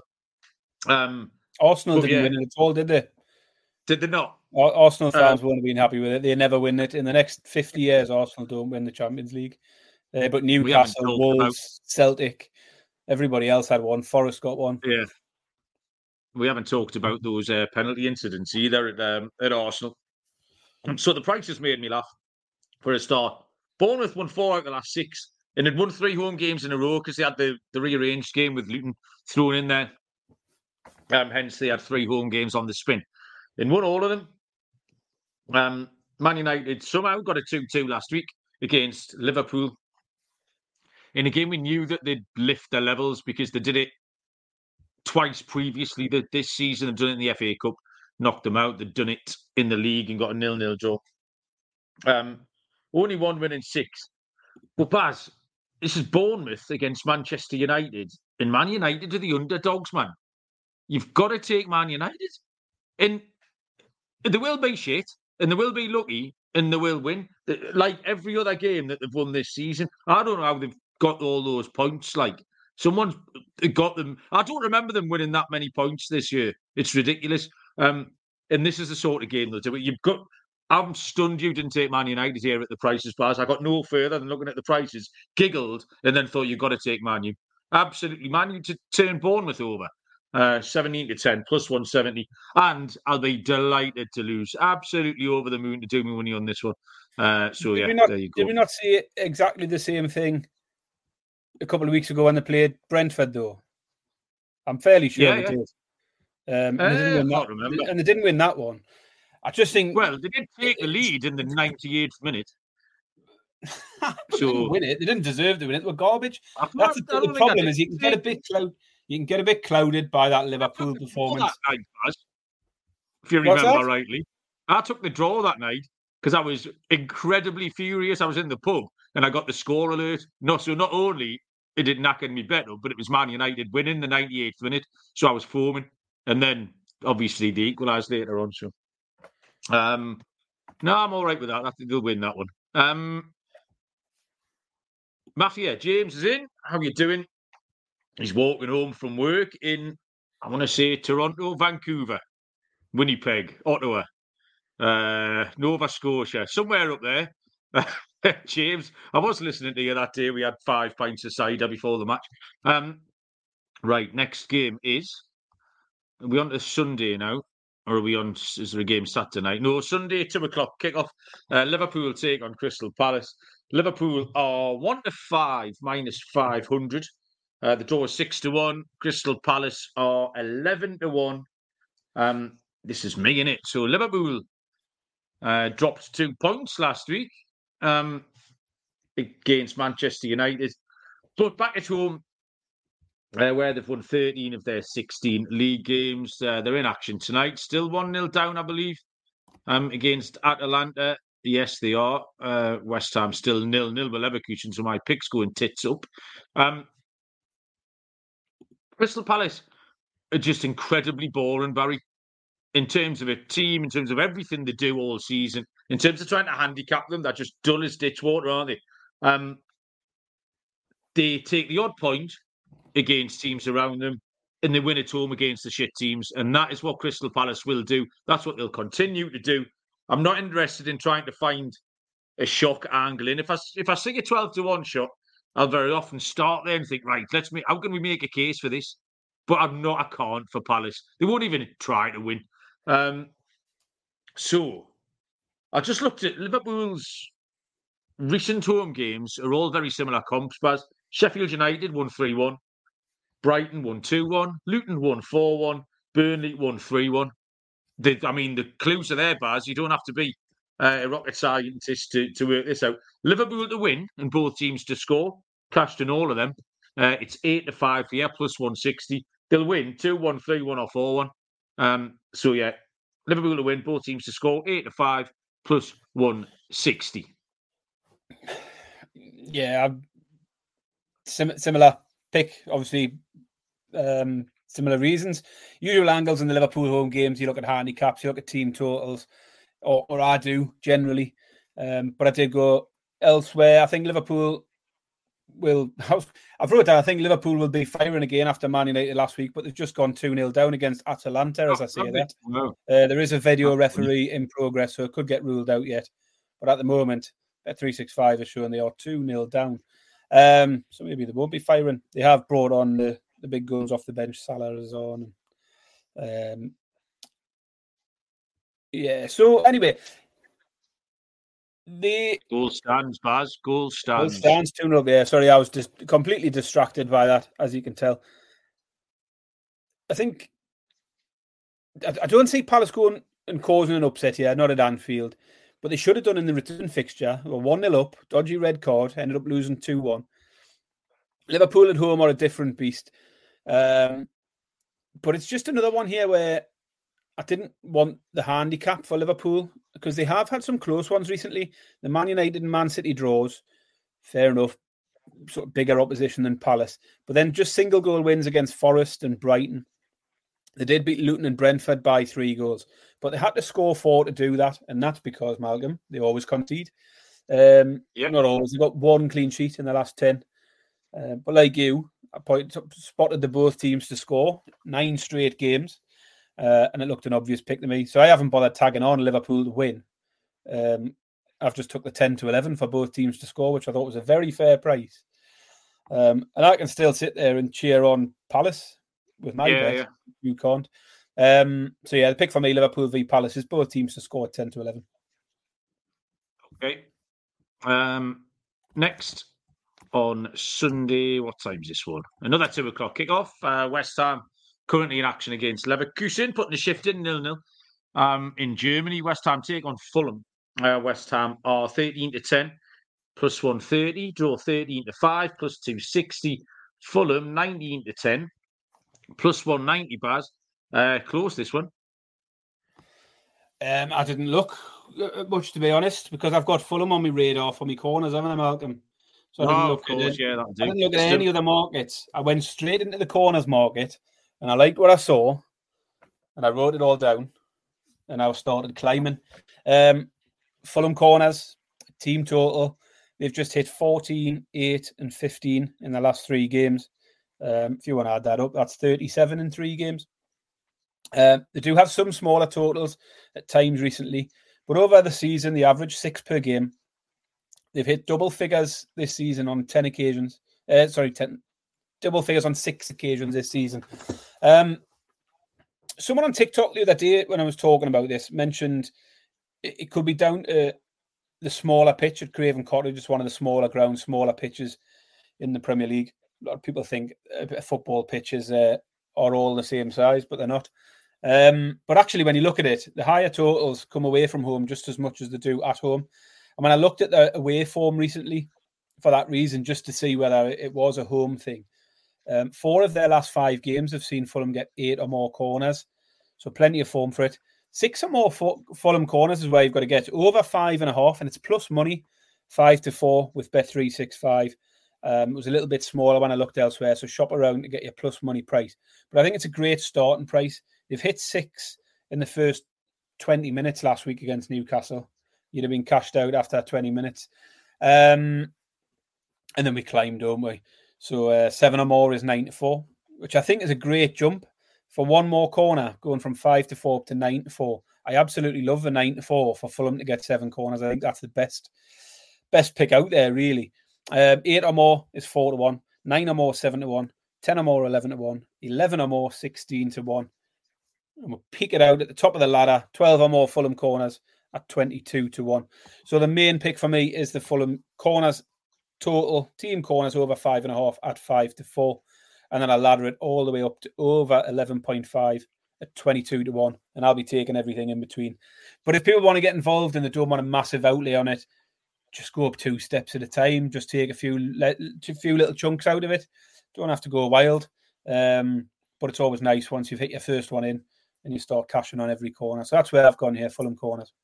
Arsenal didn't win it at all, did they? Did they not? Arsenal fans won't have been happy with it. They never win it. In the next 50 years, Arsenal don't win the Champions League. But Newcastle, Wolves, Celtic, everybody else had one. Forest got one. Yeah. We haven't talked about those penalty incidents either at Arsenal. So the prices made me laugh for a start. Bournemouth won 4 out of the last 6 and had won 3 home games in a row because they had the rearranged game with Luton thrown in there. Hence, they had 3 home games on the spin and won all of them. Man United somehow got a 2-2 last week against Liverpool. In a game we knew that they'd lift their levels because they did it twice previously this season. They've done it in the FA Cup, knocked them out. They've done it in the league and got a 0-0 draw. Only 1 win in 6. But Baz, this is Bournemouth against Manchester United. And Man United are the underdogs, man. You've got to take Man United. And they will be shit, and they will be lucky, and they will win. Like every other game that they've won this season. I don't know how they've got all those points, like Someone's got them. I don't remember them winning that many points this year. It's ridiculous. And this is the sort of game they'll do it. I'm stunned you didn't take Man United here at the prices, Baz. I got no further than looking at the prices, giggled, and then thought you've got to take Man U. Absolutely. Man U to turn Bournemouth over. 17-10, plus 170. And I'll be delighted to lose. Absolutely over the moon to do me money on this one. There you go. Did we not see exactly the same thing a couple of weeks ago when they played Brentford, though? I'm fairly sure they did. And they didn't win that one. I just think... Well, they did take the lead in the 98th minute. They didn't win it. They didn't deserve to win it. They were garbage. The problem is you can get a bit clouded by that Liverpool performance. That night, if you remember rightly. I took the draw that night because I was incredibly furious. I was in the pub and I got the score alert. So not only it did knacker me bet up, but it was Man United winning the 98th minute. So I was foaming. And then, obviously, they equalised later on. So, no, I'm all right with that. I think they'll win that one. Mafia, James is in. How you doing? He's walking home from work in, I want to say, Toronto, Vancouver, Winnipeg, Ottawa, Nova Scotia, somewhere up there. James, I was listening to you that day. We had 5 pints of cider before the match. Right, next game is... Are we on to Sunday now? Or are we on... Is there a game Saturday night? No, Sunday, 2 o'clock, kick-off. Liverpool take on Crystal Palace. Liverpool are 1-5, minus 500. The draw is 6-1. Crystal Palace are 11-1. This is me, innit? So Liverpool dropped 2 points last week against Manchester United. But back at home, where they've won 13 of their 16 league games. They're in action tonight. Still 1-0 down, I believe, against Atalanta. Yes, they are. West Ham still 0-0 with Leverkusen, so my pick's going tits up. Crystal Palace are just incredibly boring, Barry, in terms of a team, in terms of everything they do all season, in terms of trying to handicap them. They're just dull as ditch water, aren't they? They take the odd point against teams around them, and they win at home against the shit teams. And that is what Crystal Palace will do. That's what they'll continue to do. I'm not interested in trying to find a shock angle. And if I see a 12-1 shot, I'll very often start there and think, right, how can we make a case for this? But I can't for Palace. They won't even try to win. So I just looked at Liverpool's recent home games are all very similar comps, Baz. Sheffield United won 3-1. Brighton won 2-1. Luton won 4-1. Burnley won 3-1. The clues are there, Baz. You don't have to be a rocket scientist to work this out. Liverpool to win and both teams to score. Cashed in all of them. It's 8-5 here, plus 160. They'll win 2-1, 3-1 or 4-1. Liverpool to win, both teams to score. 8-5, plus 160. Yeah, similar pick, obviously. Similar reasons. Usual angles in the Liverpool home games. You look at handicaps, you look at team totals, or I do generally. But I did go elsewhere. I think Liverpool will... I've wrote down, I think Liverpool will be firing again after Man United last week, but they've just gone 2-0 down against Atalanta, as I say that. No. There is a video referee in progress, so it could get ruled out yet. But at the moment, Bet365 is showing they are 2-0 down. So maybe they won't be firing. They have brought on the big guns off the bench. Salah is on. So anyway, the goal stands, Baz. Goal stands. 2-0. Yeah, sorry, I was just completely distracted by that, as you can tell. I think I don't see Palace going and causing an upset here, not at Anfield, but they should have done in the return fixture. They were 1-0 up, dodgy red card, ended up losing 2-1. Liverpool at home are a different beast. But it's just another one here where I didn't want the handicap for Liverpool because they have had some close ones recently. The Man United and Man City draws, fair enough, sort of bigger opposition than Palace. But then just single goal wins against Forest and Brighton. They did beat Luton and Brentford by 3 goals, but they had to score 4 to do that, and that's because, Malcolm, they always concede. Not always. They've got 1 clean sheet in the last 10. But like you, spotted the both teams to score 9 straight games, and it looked an obvious pick to me. So I haven't bothered tagging on Liverpool to win. I've just took the 10-11 for both teams to score, which I thought was a very fair price. And I can still sit there and cheer on Palace with my bet. Yeah. You can't. So yeah, the pick for me, Liverpool v Palace, is both teams to score 10-11. Okay. Next on Sunday, what time's this one? Another 2 o'clock kickoff. West Ham currently in action against Leverkusen, putting a shift in 0-0. In Germany, West Ham take on Fulham. West Ham are 13-10, plus 130, draw 13-5, plus 260. Fulham 19-10, plus 190. Baz, close this one. I didn't look much, to be honest, because I've got Fulham on my radar for my corners, haven't I, Malcolm? So I didn't look at it. Yeah, I didn't look at any other markets. I went straight into the corners market, and I liked what I saw, and I wrote it all down, and I started climbing. Fulham corners, team total, they've just hit 14, 8, and 15 in the last 3 games. If you want to add that up, that's 37 in 3 games. They do have some smaller totals at times recently, but over the season, the average 6 per game. They've hit double figures this season on 10 occasions. Double figures on 6 occasions this season. Someone on TikTok the other day, when I was talking about this, mentioned it could be down to the smaller pitch at Craven Cottage. It's one of the smaller grounds, smaller pitches in the Premier League. A lot of people think football pitches are all the same size, but they're not. But actually, when you look at it, the higher totals come away from home just as much as they do at home. And when I looked at the away form recently, for that reason, just to see whether it was a home thing, 4 of their last 5 games have seen Fulham get 8 or more corners. So plenty of form for it. 6 or more Fulham corners is where you've got to get over 5.5, and it's plus money, 5-4 with Bet365. It was a little bit smaller when I looked elsewhere, so shop around to get your plus money price. But I think it's a great starting price. They've hit 6 in the first 20 minutes last week against Newcastle. You'd have been cashed out after 20 minutes. And then we climbed, don't we? So 7 or more is 9-4, which I think is a great jump. For 1 more corner, going from 5-4 up to 9-4. I absolutely love the 9-4 for Fulham to get 7 corners. I think that's the best pick out there, really. 8 or more is 4-1. 9 or more, 7-1. 10 or more, 11-1. 11 or more, 16-1. And we'll peak it out at the top of the ladder. 12 or more Fulham corners at 22-1. So the main pick for me is the Fulham corners total. Team corners over 5.5 at 5-4. And then I'll ladder it all the way up to over 11.5 at 22-1. And I'll be taking everything in between. But if people want to get involved and they don't want a massive outlay on it, just go up 2 steps at a time. Just take a few little chunks out of it. Don't have to go wild. But it's always nice once you've hit your first one in and you start cashing on every corner. So that's where I've gone here, Fulham corners.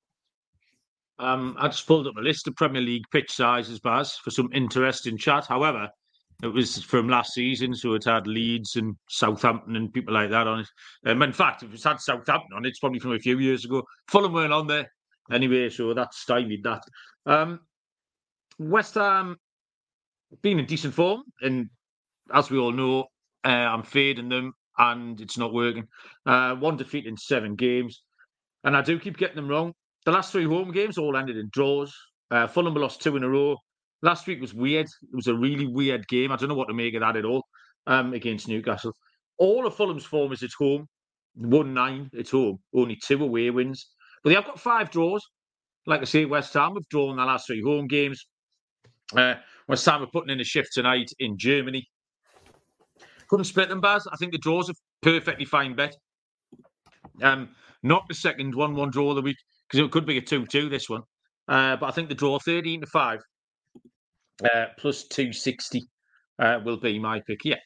I just pulled up a list of Premier League pitch sizes, Baz, for some interesting chat. However, it was from last season, so it had Leeds and Southampton and people like that on it. In fact, if it's had Southampton on it, it's probably from a few years ago. Fulham weren't on there anyway, so that stymied that. West Ham been in decent form, and as we all know, I'm fading them, and it's not working. 1 defeat in 7 games, and I do keep getting them wrong. The last 3 home games all ended in draws. Fulham lost 2 in a row. Last week was weird. It was a really weird game. I don't know what to make of that at all against Newcastle. All of Fulham's form is at home. 1-9 at home. Only 2 away wins. But they have got 5 draws. Like I say, West Ham have drawn their last 3 home games. West Ham are putting in a shift tonight in Germany. Couldn't split them, Baz. I think the draws a perfectly fine bet. Not the second 1-1 draw of the week, because it could be a 2-2, this one. But I think the draw 13-5 plus 260 will be my pick here.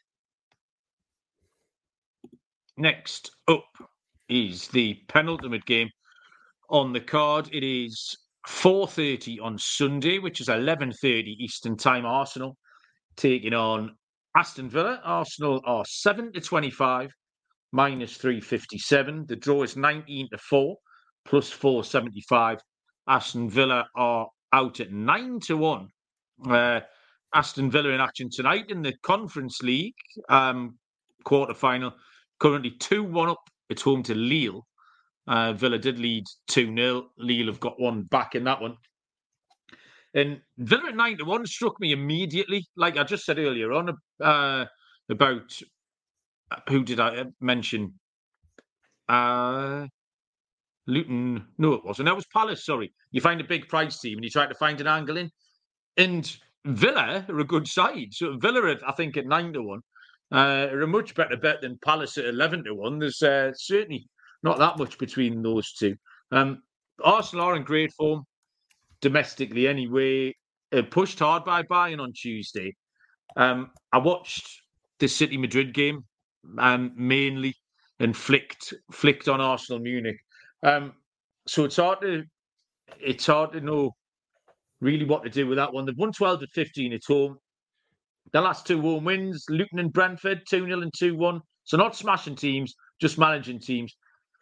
Next up is the penultimate game on the card. It is 4:30 on Sunday, which is 11:30 Eastern Time. Arsenal taking on Aston Villa. Arsenal are 7-25, minus 357. The draw is 19-4, plus 475. Aston Villa are out at 9-1, Aston Villa in action tonight in the Conference League quarter-final. Currently 2-1 up. It's home to Lille. Villa did lead 2-0. Lille have got one back in that one. And Villa at 9-1 struck me immediately. Like I just said earlier on about who did I mention? Luton. No, it wasn't. That was Palace, sorry. You find a big price team and you try to find an angle in. And Villa are a good side. So Villa, I think, at 9-1 are a much better bet than Palace at 11-1. There's certainly not that much between those two. Arsenal are in great form domestically anyway. Pushed hard by Bayern on Tuesday. I watched the City Madrid game mainly and flicked on Arsenal Munich. So it's hard to know really what to do with that one. They've won 12-15 at home. The last two home wins, Luton and Brentford, 2-0 and 2-1. So not smashing teams, just managing teams.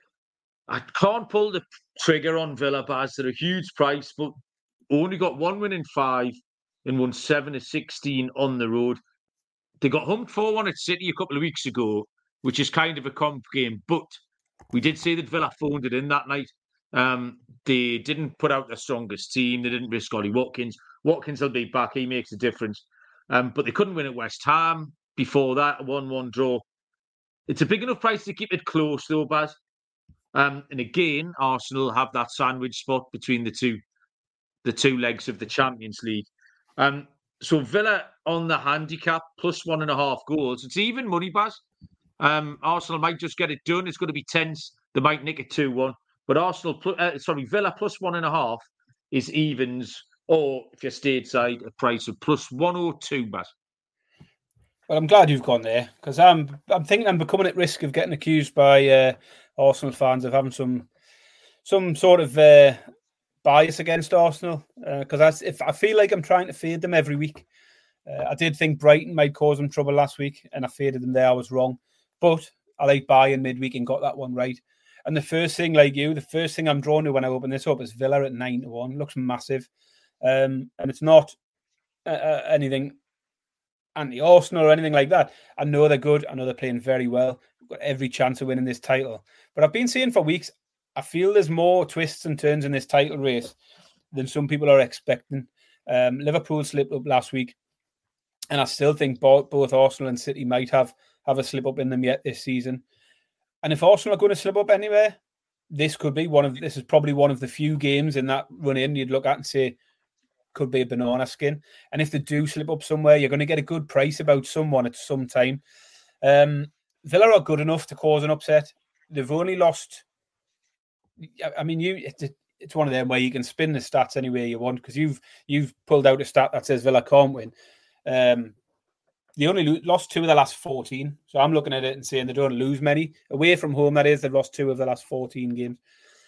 I can't pull the trigger on Villa, Baz. They're a huge price, but only got one win in 5 and won 7-16 on the road. They got humped 4-1 at City a couple of weeks ago, which is kind of a comp game. But we did say that Villa phoned it in that night. They didn't put out their strongest team. They didn't risk Ollie Watkins. Watkins will be back. He makes a difference. But they couldn't win at West Ham. Before that, a 1-1 draw. It's a big enough price to keep it close, though, Baz. And again, Arsenal have that sandwich spot between the two legs of the Champions League. So Villa on the handicap, plus 1.5 goals. It's even money, Baz. Arsenal might just get it done. It's going to be tense. They might nick it 2-1. But Villa plus 1.5 is evens, or if you're stateside, a price of plus 102, Baz. Well, I'm glad you've gone there because I'm thinking I'm becoming at risk of getting accused by Arsenal fans of having some sort of bias against Arsenal because I feel like I'm trying to fade them every week. I did think Brighton might cause them trouble last week, and I faded them there. I was wrong, but I like Bayern midweek and got that one right. And the first thing I'm drawn to when I open this up is Villa at 9-1. Looks massive, and it's not anything anti-Arsenal or anything like that. I know they're good. I know they're playing very well. We've got every chance of winning this title. But I've been saying for weeks, I feel there's more twists and turns in this title race than some people are expecting. Liverpool slipped up last week, and I still think both Arsenal and City might have a slip up in them yet this season. And if Arsenal are going to slip up anywhere, this is probably one of the few games in that run-in you'd look at and say could be a banana skin. And if they do slip up somewhere, you're going to get a good price about someone at some time. Villa are good enough to cause an upset. They've only lost. I mean, it's one of them where you can spin the stats any way you want because you've pulled out a stat that says Villa can't win. They only lost 2 of the last 14. So I'm looking at it and saying they don't lose many. Away from home, that is, they've lost 2 of the last 14 games.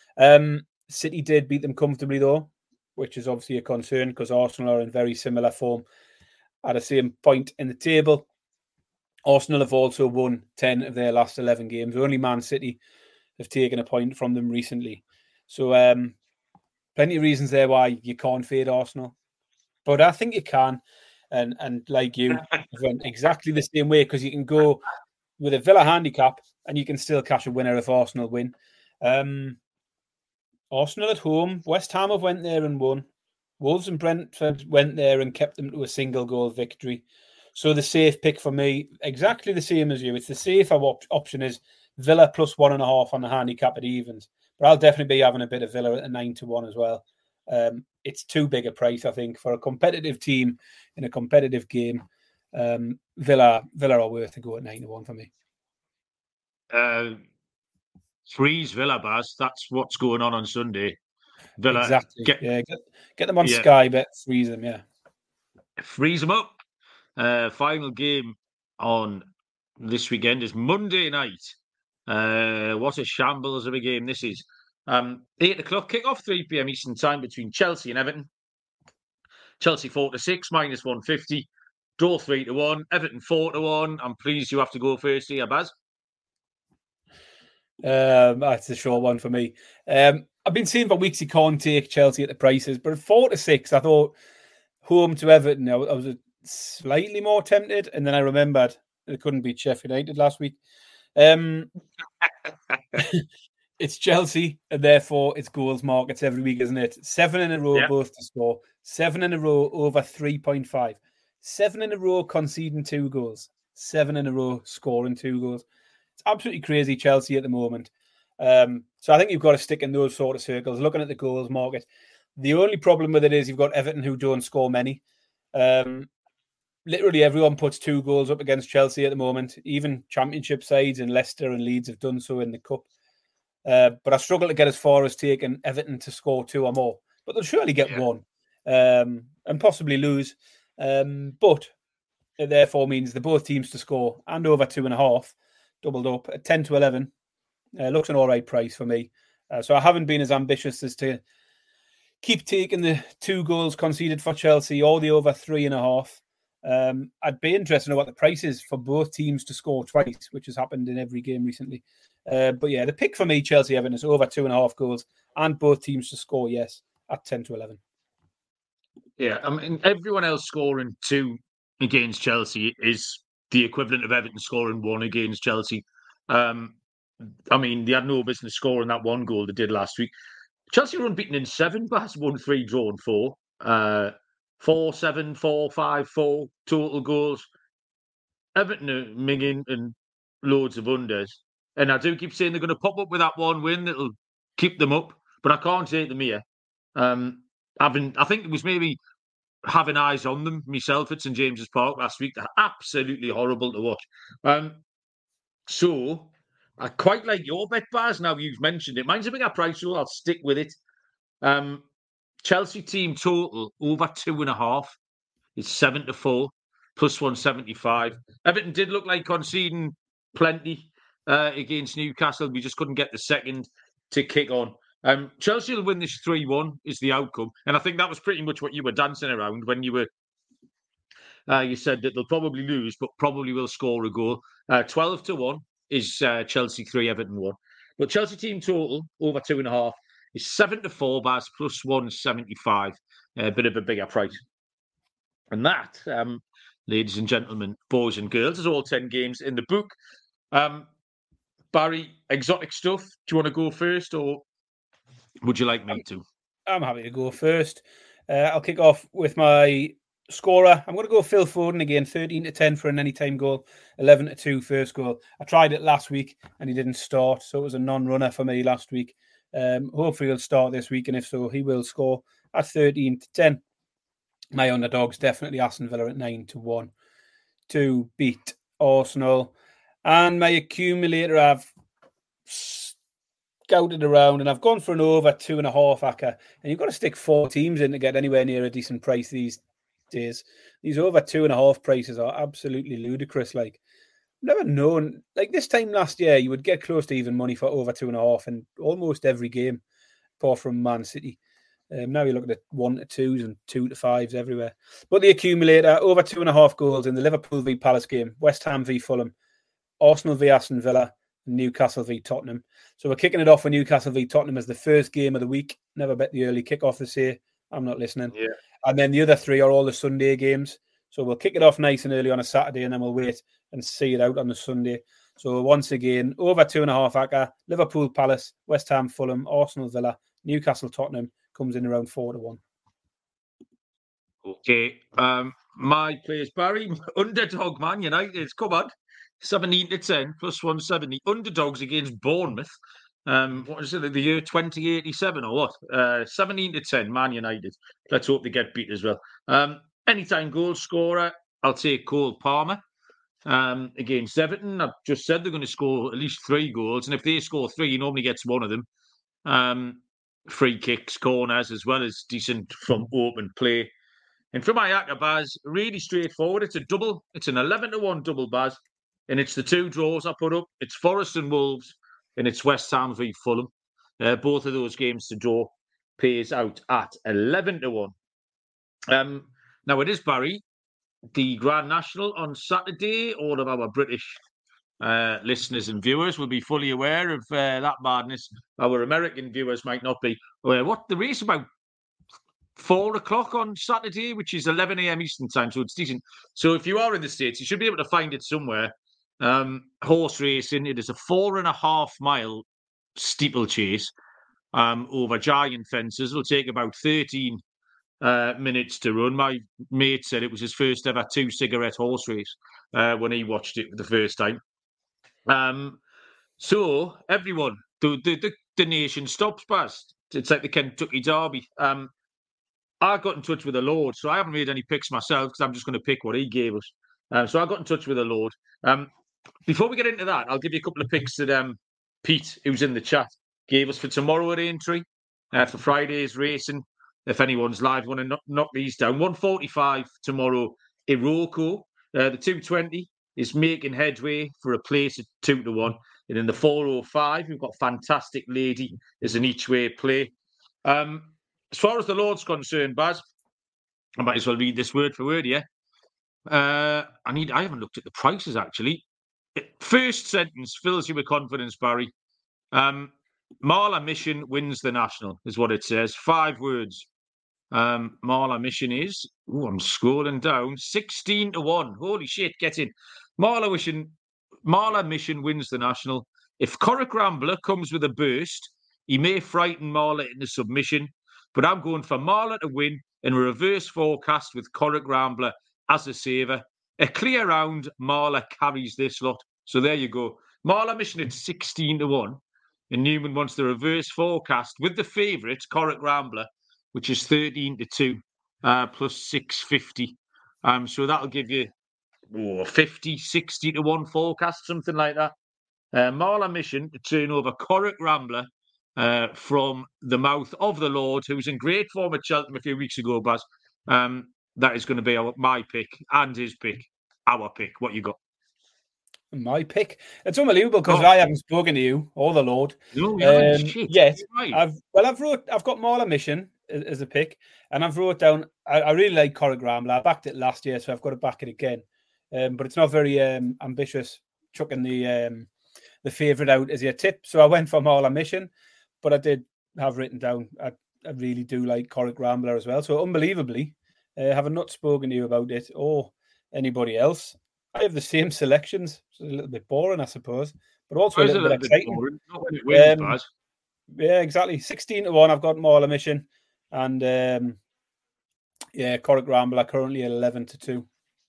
City did beat them comfortably, though, which is obviously a concern because Arsenal are in very similar form at the same point in the table. Arsenal have also won 10 of their last 11 games. Only Man City have taken a point from them recently. So plenty of reasons there why you can't fade Arsenal. But I think you can. And like you, went exactly the same way because you can go with a Villa handicap and you can still cash a winner if Arsenal win. Arsenal at home. West Ham have went there and won. Wolves and Brentford went there and kept them to a single goal victory. So the safe pick for me, exactly the same as you. It's the safer option is Villa plus 1.5 on the handicap at evens. But I'll definitely be having a bit of Villa at a 9-1 as well. It's too big a price, I think, for a competitive team in a competitive game. Villa are worth a go at 9-1 for me. Freeze Villa, Baz. That's what's going on Sunday. Villa, exactly. Get them on Sky Bet. Freeze them, freeze them up. Final game on this weekend is Monday night. What a shambles of a game this is. 8 o'clock kick-off, 3 p.m. Eastern Time between Chelsea and Everton. Chelsea 4-6, minus 150. Draw 3-1. Everton 4-1. I'm pleased you have to go first here, Baz. That's a short one for me. I've been saying for weeks you can't take Chelsea at the prices, but at 4-6, I thought home to Everton. I was slightly more tempted, and then I remembered they couldn't beat Sheffield United last week. It's Chelsea, and therefore it's goals markets every week, isn't it? 7 in a row, Yeah. both to score. 7 in a row, over 3.5. 7 in a row, conceding 2 goals. 7 in a row, scoring 2 goals. It's absolutely crazy, Chelsea, at the moment. So I think you've got to stick in those sort of circles, looking at the goals market. The only problem with it is you've got Everton, who don't score many. Literally everyone puts 2 goals up against Chelsea at the moment. Even championship sides and Leicester and Leeds have done so in the Cup. But I struggle to get as far as taking Everton to score 2 or more. But they'll surely get 1 and possibly lose. But it therefore means the both teams to score and over 2.5, doubled up at 10 to 11. Looks an all right price for me. So I haven't been as ambitious as to keep taking the 2 goals conceded for Chelsea or the over 3.5. I'd be interested to know what the price is for both teams to score twice, which has happened in every game recently. But yeah, the pick for me, Chelsea Everton, is over 2.5 goals and both teams to score, yes, at 10 to 11. Yeah, I mean, everyone else scoring 2 against Chelsea is the equivalent of Everton scoring 1 against Chelsea. I mean, they had no business scoring that 1 goal they did last week. Chelsea were unbeaten in 7, but has won 3, drawn 4. 4, 7, 4, 5, 4 total goals. Everton are minging and loads of unders. And I do keep saying they're going to pop up with that 1 win that'll keep them up, but I can't take them here. I think it was maybe having eyes on them myself at St James's Park last week. They're absolutely horrible to watch. So I quite like your bet, Baz. Now you've mentioned it. Mine's a bigger price, so I'll stick with it. Chelsea team total over 2.5 is 7 to 4 plus 175. Everton did look like conceding plenty against Newcastle. We just couldn't get the second to kick on. Chelsea will win this 3-1 is the outcome. And I think that was pretty much what you were dancing around when you were you said that they'll probably lose, but probably will score a goal. 12 to 1 is Chelsea 3, Everton 1. But Chelsea team total over 2.5 is 7 to 4 bars plus 175. A bit of a bigger price. And that, ladies and gentlemen, boys and girls, is all 10 games in the book. Barry, exotic stuff. Do you want to go first, or would you like me to? I'm happy to go first. I'll kick off with my scorer. I'm going to go Phil Foden again, 13 to 10 for an anytime goal, 11 to 2 first goal. I tried it last week and he didn't start, so it was a non-runner for me last week. Hopefully he'll start this week, and if so, he will score at 13 to 10. My underdogs definitely Aston Villa at 9 to 1 to beat Arsenal. And my accumulator, I've scouted around and I've gone for an over 2.5 Aka. And you've got to stick 4 teams in to get anywhere near a decent price these days. These over 2.5 prices are absolutely ludicrous. Like, never known. Like this time last year, you would get close to even money for over 2.5 in almost every game, apart from Man City. Now you're looking at 1 to 2s and 2 to 5s everywhere. But the accumulator, over 2.5 goals in the Liverpool v Palace game, West Ham v Fulham, Arsenal v Aston Villa, and Newcastle v Tottenham. So we're kicking it off with Newcastle v Tottenham as the first game of the week. Never bet the early kickoff this year. I'm not listening. Yeah. And then the other 3 are all the Sunday games. So we'll kick it off nice and early on a Saturday, and then we'll wait and see it out on the Sunday. So once again, over 2.5 Aka, Liverpool Palace, West Ham Fulham, Arsenal Villa, Newcastle Tottenham comes in around 4 to 1. Okay. My players, Barry, underdog Man United. Come on. 17 to 10 plus 170. Underdogs against Bournemouth. What is it? The year 2087 or what? 17 to 10, Man United. Let's hope they get beat as well. Anytime goal scorer, I'll take Cole Palmer. Against Everton, I've just said they're going to score at least 3 goals, and if they score 3, he normally gets one of them. Free kicks, corners, as well as decent from open play. And for my Aka Baz, really straightforward. It's a double. It's an 11 to 1 double Baz, and it's the 2 draws I put up. It's Forest and Wolves, and it's West Ham v Fulham. Both of those games to draw pays out at 11 to 1. Now it is, Barry, the Grand National on Saturday. All of our British listeners and viewers will be fully aware of that madness. Our American viewers might not be. What, the race about 4 o'clock on Saturday, which is 11 a.m. Eastern time, so it's decent. So if you are in the States, you should be able to find it somewhere. Horse racing, it is a 4.5 mile steeplechase over giant fences. It'll take about 13 minutes to run. My mate said it was his first ever 2-cigarette horse race when he watched it for the first time. So everyone, the nation stops, Baz. It's like the Kentucky Derby. I got in touch with the Lord, so I haven't made any picks myself because I'm just going to pick what he gave us. So I got in touch with the Lord. Before we get into that, I'll give you a couple of picks that Pete, who's in the chat, gave us for tomorrow at Aintree, for Friday's racing. If anyone's live, want to knock these down. 145 tomorrow, Iroko. The 220 is making headway for a place at 2-1. And in the 405, we've got Fantastic Lady as an each-way play. As far as the Lord's concerned, Baz, I might as well read this word for word, yeah? I haven't looked at the prices, actually. First sentence fills you with confidence, Barry. Marla Mission wins the National, is what it says. 5 words. Marla Mission is, I'm scrolling down, 16-1. Holy shit, get in. Marla Mission wins the National. If Corrick Rambler comes with a burst, he may frighten Marla into submission, but I'm going for Marla to win in a reverse forecast with Corrick Rambler as a saver. A clear round, Marla carries this lot. So there you go. Marla Mission at 16-1. And Newman wants the reverse forecast with the favourite, Corrick Rambler, which is 13-2, plus 650. So that'll give you 50, 60-1 forecast, something like that. Marla Mission to turn over Corrick Rambler from the mouth of the Lord, who was in great form at Cheltenham a few weeks ago, Baz. That is going to be my pick and his pick, our pick. What you got? My pick. It's unbelievable because I haven't spoken to you or the Lord. No, yet. Right. I've got Marla Mission as a pick, and I've wrote down. I really like Corrick Rambler. I backed it last year, so I've got to back it again. But it's not very ambitious, chucking the favourite out as your tip. So I went for Marla Mission, but I did have written down. I really do like Corrick Rambler as well. So unbelievably, having not spoken to you about it or anybody else, I have the same selections. It's a little bit boring, I suppose, but also a little bit exciting. Not when it wins, Baz. Yeah, exactly. 16-1. I've got Marla Mission, and Corrick Rambler currently at 11-2.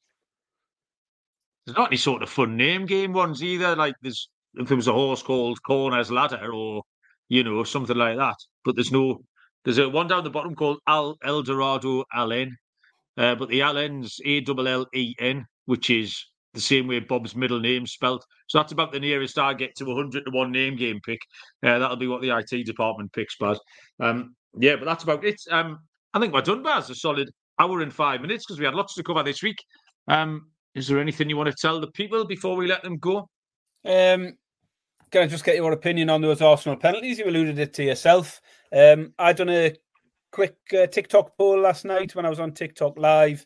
There's not any sort of fun name game ones either. Like if there was a horse called Corner's Ladder or something like that. But there's a one down the bottom called El Dorado Allen. But the Allen's ALLEN, which is the same way Bob's middle name spelt. So that's about the nearest I get to 100-1 name game pick. That'll be what the IT department picks, Baz. But that's about it. I think we're done, Baz. A solid hour and 5 minutes because we had lots to cover this week. Is there anything you want to tell the people before we let them go? Can I just get your opinion on those Arsenal penalties? You alluded it to yourself. I done a quick TikTok poll last night when I was on TikTok Live.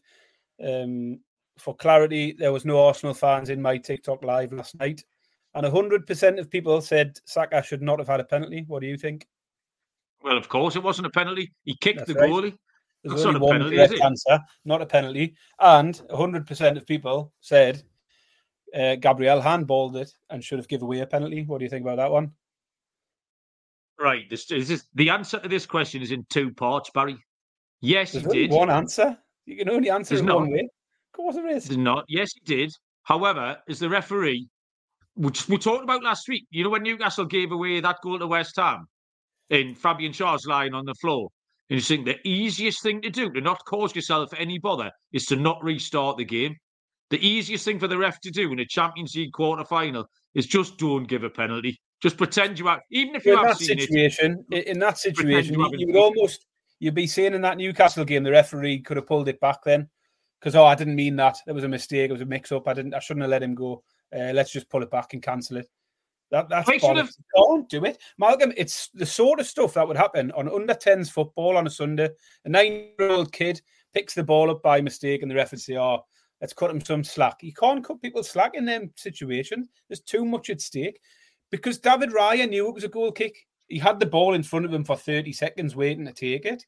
For clarity, there was no Arsenal fans in my TikTok Live last night. And 100% of people said Saka should not have had a penalty. What do you think? Well, of course, it wasn't a penalty. He kicked the goalie. There's only one correct answer, not a penalty. And 100% of people said Gabriel handballed it and should have given away a penalty. What do you think about that one? Right. The answer to this question is in 2 parts, Barry. Yes, There's he only did. one answer. You can only answer in one way. Of course there is. There's not. Yes, he did. However, as the referee, which we talked about last week, when Newcastle gave away that goal to West Ham and Fabian Schär's lying on the floor, and you think the easiest thing to do to not cause yourself any bother is to not restart the game. The easiest thing for the ref to do in a Champions League quarter-final is just don't give a penalty. Just pretend you are, even if you have seen it. In that situation, you'd be saying in that Newcastle game, the referee could have pulled it back then. Because, I didn't mean that. There was a mistake. It was a mix-up. I shouldn't have let him go. Let's just pull it back and cancel it. That's bollocks. Don't do it. Malcolm, it's the sort of stuff that would happen on under-10s football on a Sunday. A 9-year-old kid picks the ball up by mistake and the ref would say, let's cut him some slack. You can't cut people slack in them situations. There's too much at stake. Because David Raya knew it was a goal kick. He had the ball in front of him for 30 seconds waiting to take it.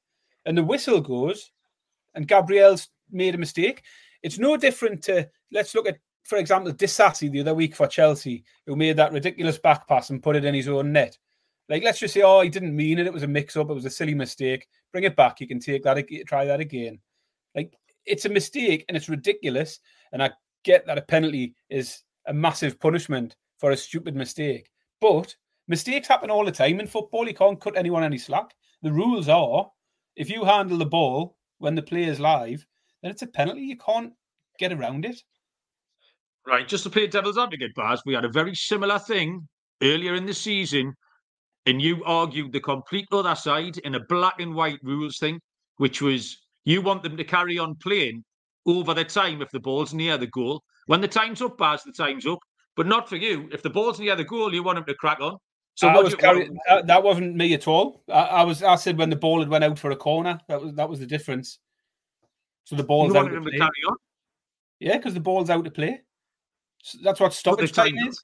and the whistle goes, and Gabriel's made a mistake. It's no different to, let's look at, for example, Disassi the other week for Chelsea, who made that ridiculous back pass and put it in his own net. Like, let's just say, oh, he didn't mean it. It was a mix-up. It was a silly mistake. Bring it back. You can take that, try that again. Like, it's a mistake and it's ridiculous. And I get that a penalty is a massive punishment for a stupid mistake. But mistakes happen all the time in football. You can't cut anyone any slack. The rules are, if you handle the ball when the play is live, then it's a penalty. You can't get around it. Right, just to play devil's advocate, Baz, we had a very similar thing earlier in the season, and you argued the complete other side in a black and white rules thing, which was you want them to carry on playing over the time if the ball's near the goal. When the time's up, Baz, the time's up. But not for you. If the ball's near the goal, you want them to crack on. So that wasn't me at all. I said when the ball had went out for a corner, that was the difference. So the ball's out to play. Carry on? Yeah, because the ball's out to play. So that's what stoppage time is.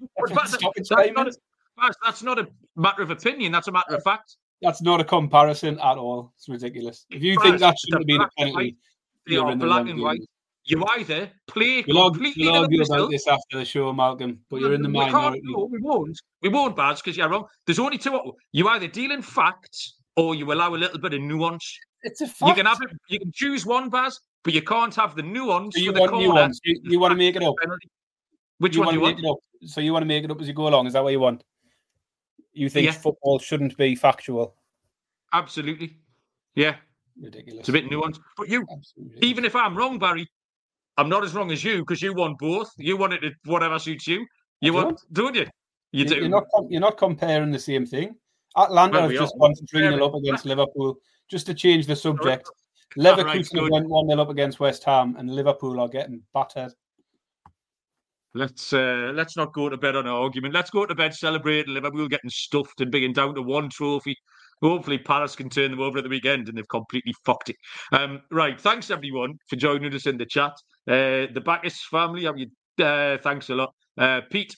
That's not a matter of opinion. That's a matter of fact. That's not a comparison at all. It's ridiculous. If you think that shouldn't have been a penalty, they are black and white. You either play completely. We'll argue about this after the show, Malcolm. But you're in the minority. We won't, Baz, because you're wrong. There's only two. You either deal in facts or you allow a little bit of nuance. It's a fact. You can have it. You can choose one, Baz, but you can't have the nuance. So you want nuance? You want to make it up? Which one do you want? So you want to make it up as you go along? Is that what you want? You think football shouldn't be factual? Absolutely. Yeah. Ridiculous. It's a bit nuanced. But even if I'm wrong, Barry, I'm not as wrong as you because you want both. You want it to whatever suits you. Don't you? You do. You're not comparing the same thing. Atlanta have just gone 3-0 up against Liverpool. Just to change the subject, Leverkusen went 1-0 up against West Ham, and Liverpool are getting battered. Let's not go to bed on an argument. Let's go to bed celebrating Liverpool getting stuffed and being down to one trophy. Hopefully Palace can turn them over at the weekend, and they've completely fucked it. Right, thanks everyone for joining us in the chat. The Bacchus family, thanks a lot. Pete,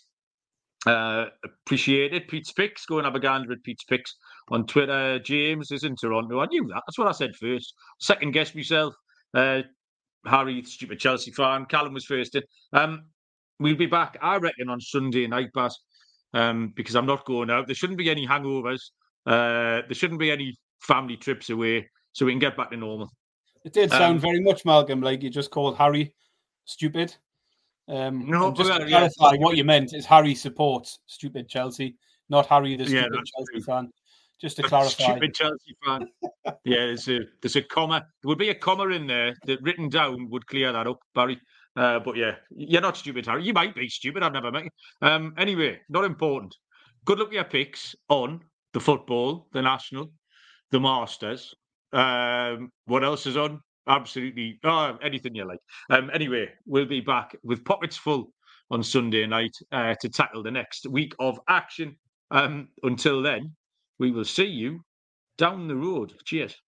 appreciate it. Pete's Picks, go and have a gander at Pete's Picks on Twitter. James is in Toronto. I knew that. That's what I said first. Second guess myself. Harry, stupid Chelsea fan. Callum was first in. We'll be back, I reckon, on Sunday night, Baz, because I'm not going out. There shouldn't be any hangovers. There shouldn't be any family trips away, so we can get back to normal. It did sound very much, Malcolm, like you just called Harry stupid. No, just to clarify, what you meant is Harry supports stupid Chelsea, not Harry the stupid Chelsea fan. Just to clarify. Stupid Chelsea fan. Yeah, there's a comma. There would be a comma in there that written down would clear that up, Barry. But yeah, you're not stupid, Harry. You might be stupid. I've never met you. Anyway, not important. Good luck with your picks on the football, the national, the Masters. What else is on? Absolutely anything you like. Anyway, we'll be back with pockets full on Sunday night to tackle the next week of action. Until then, we will see you down the road. Cheers.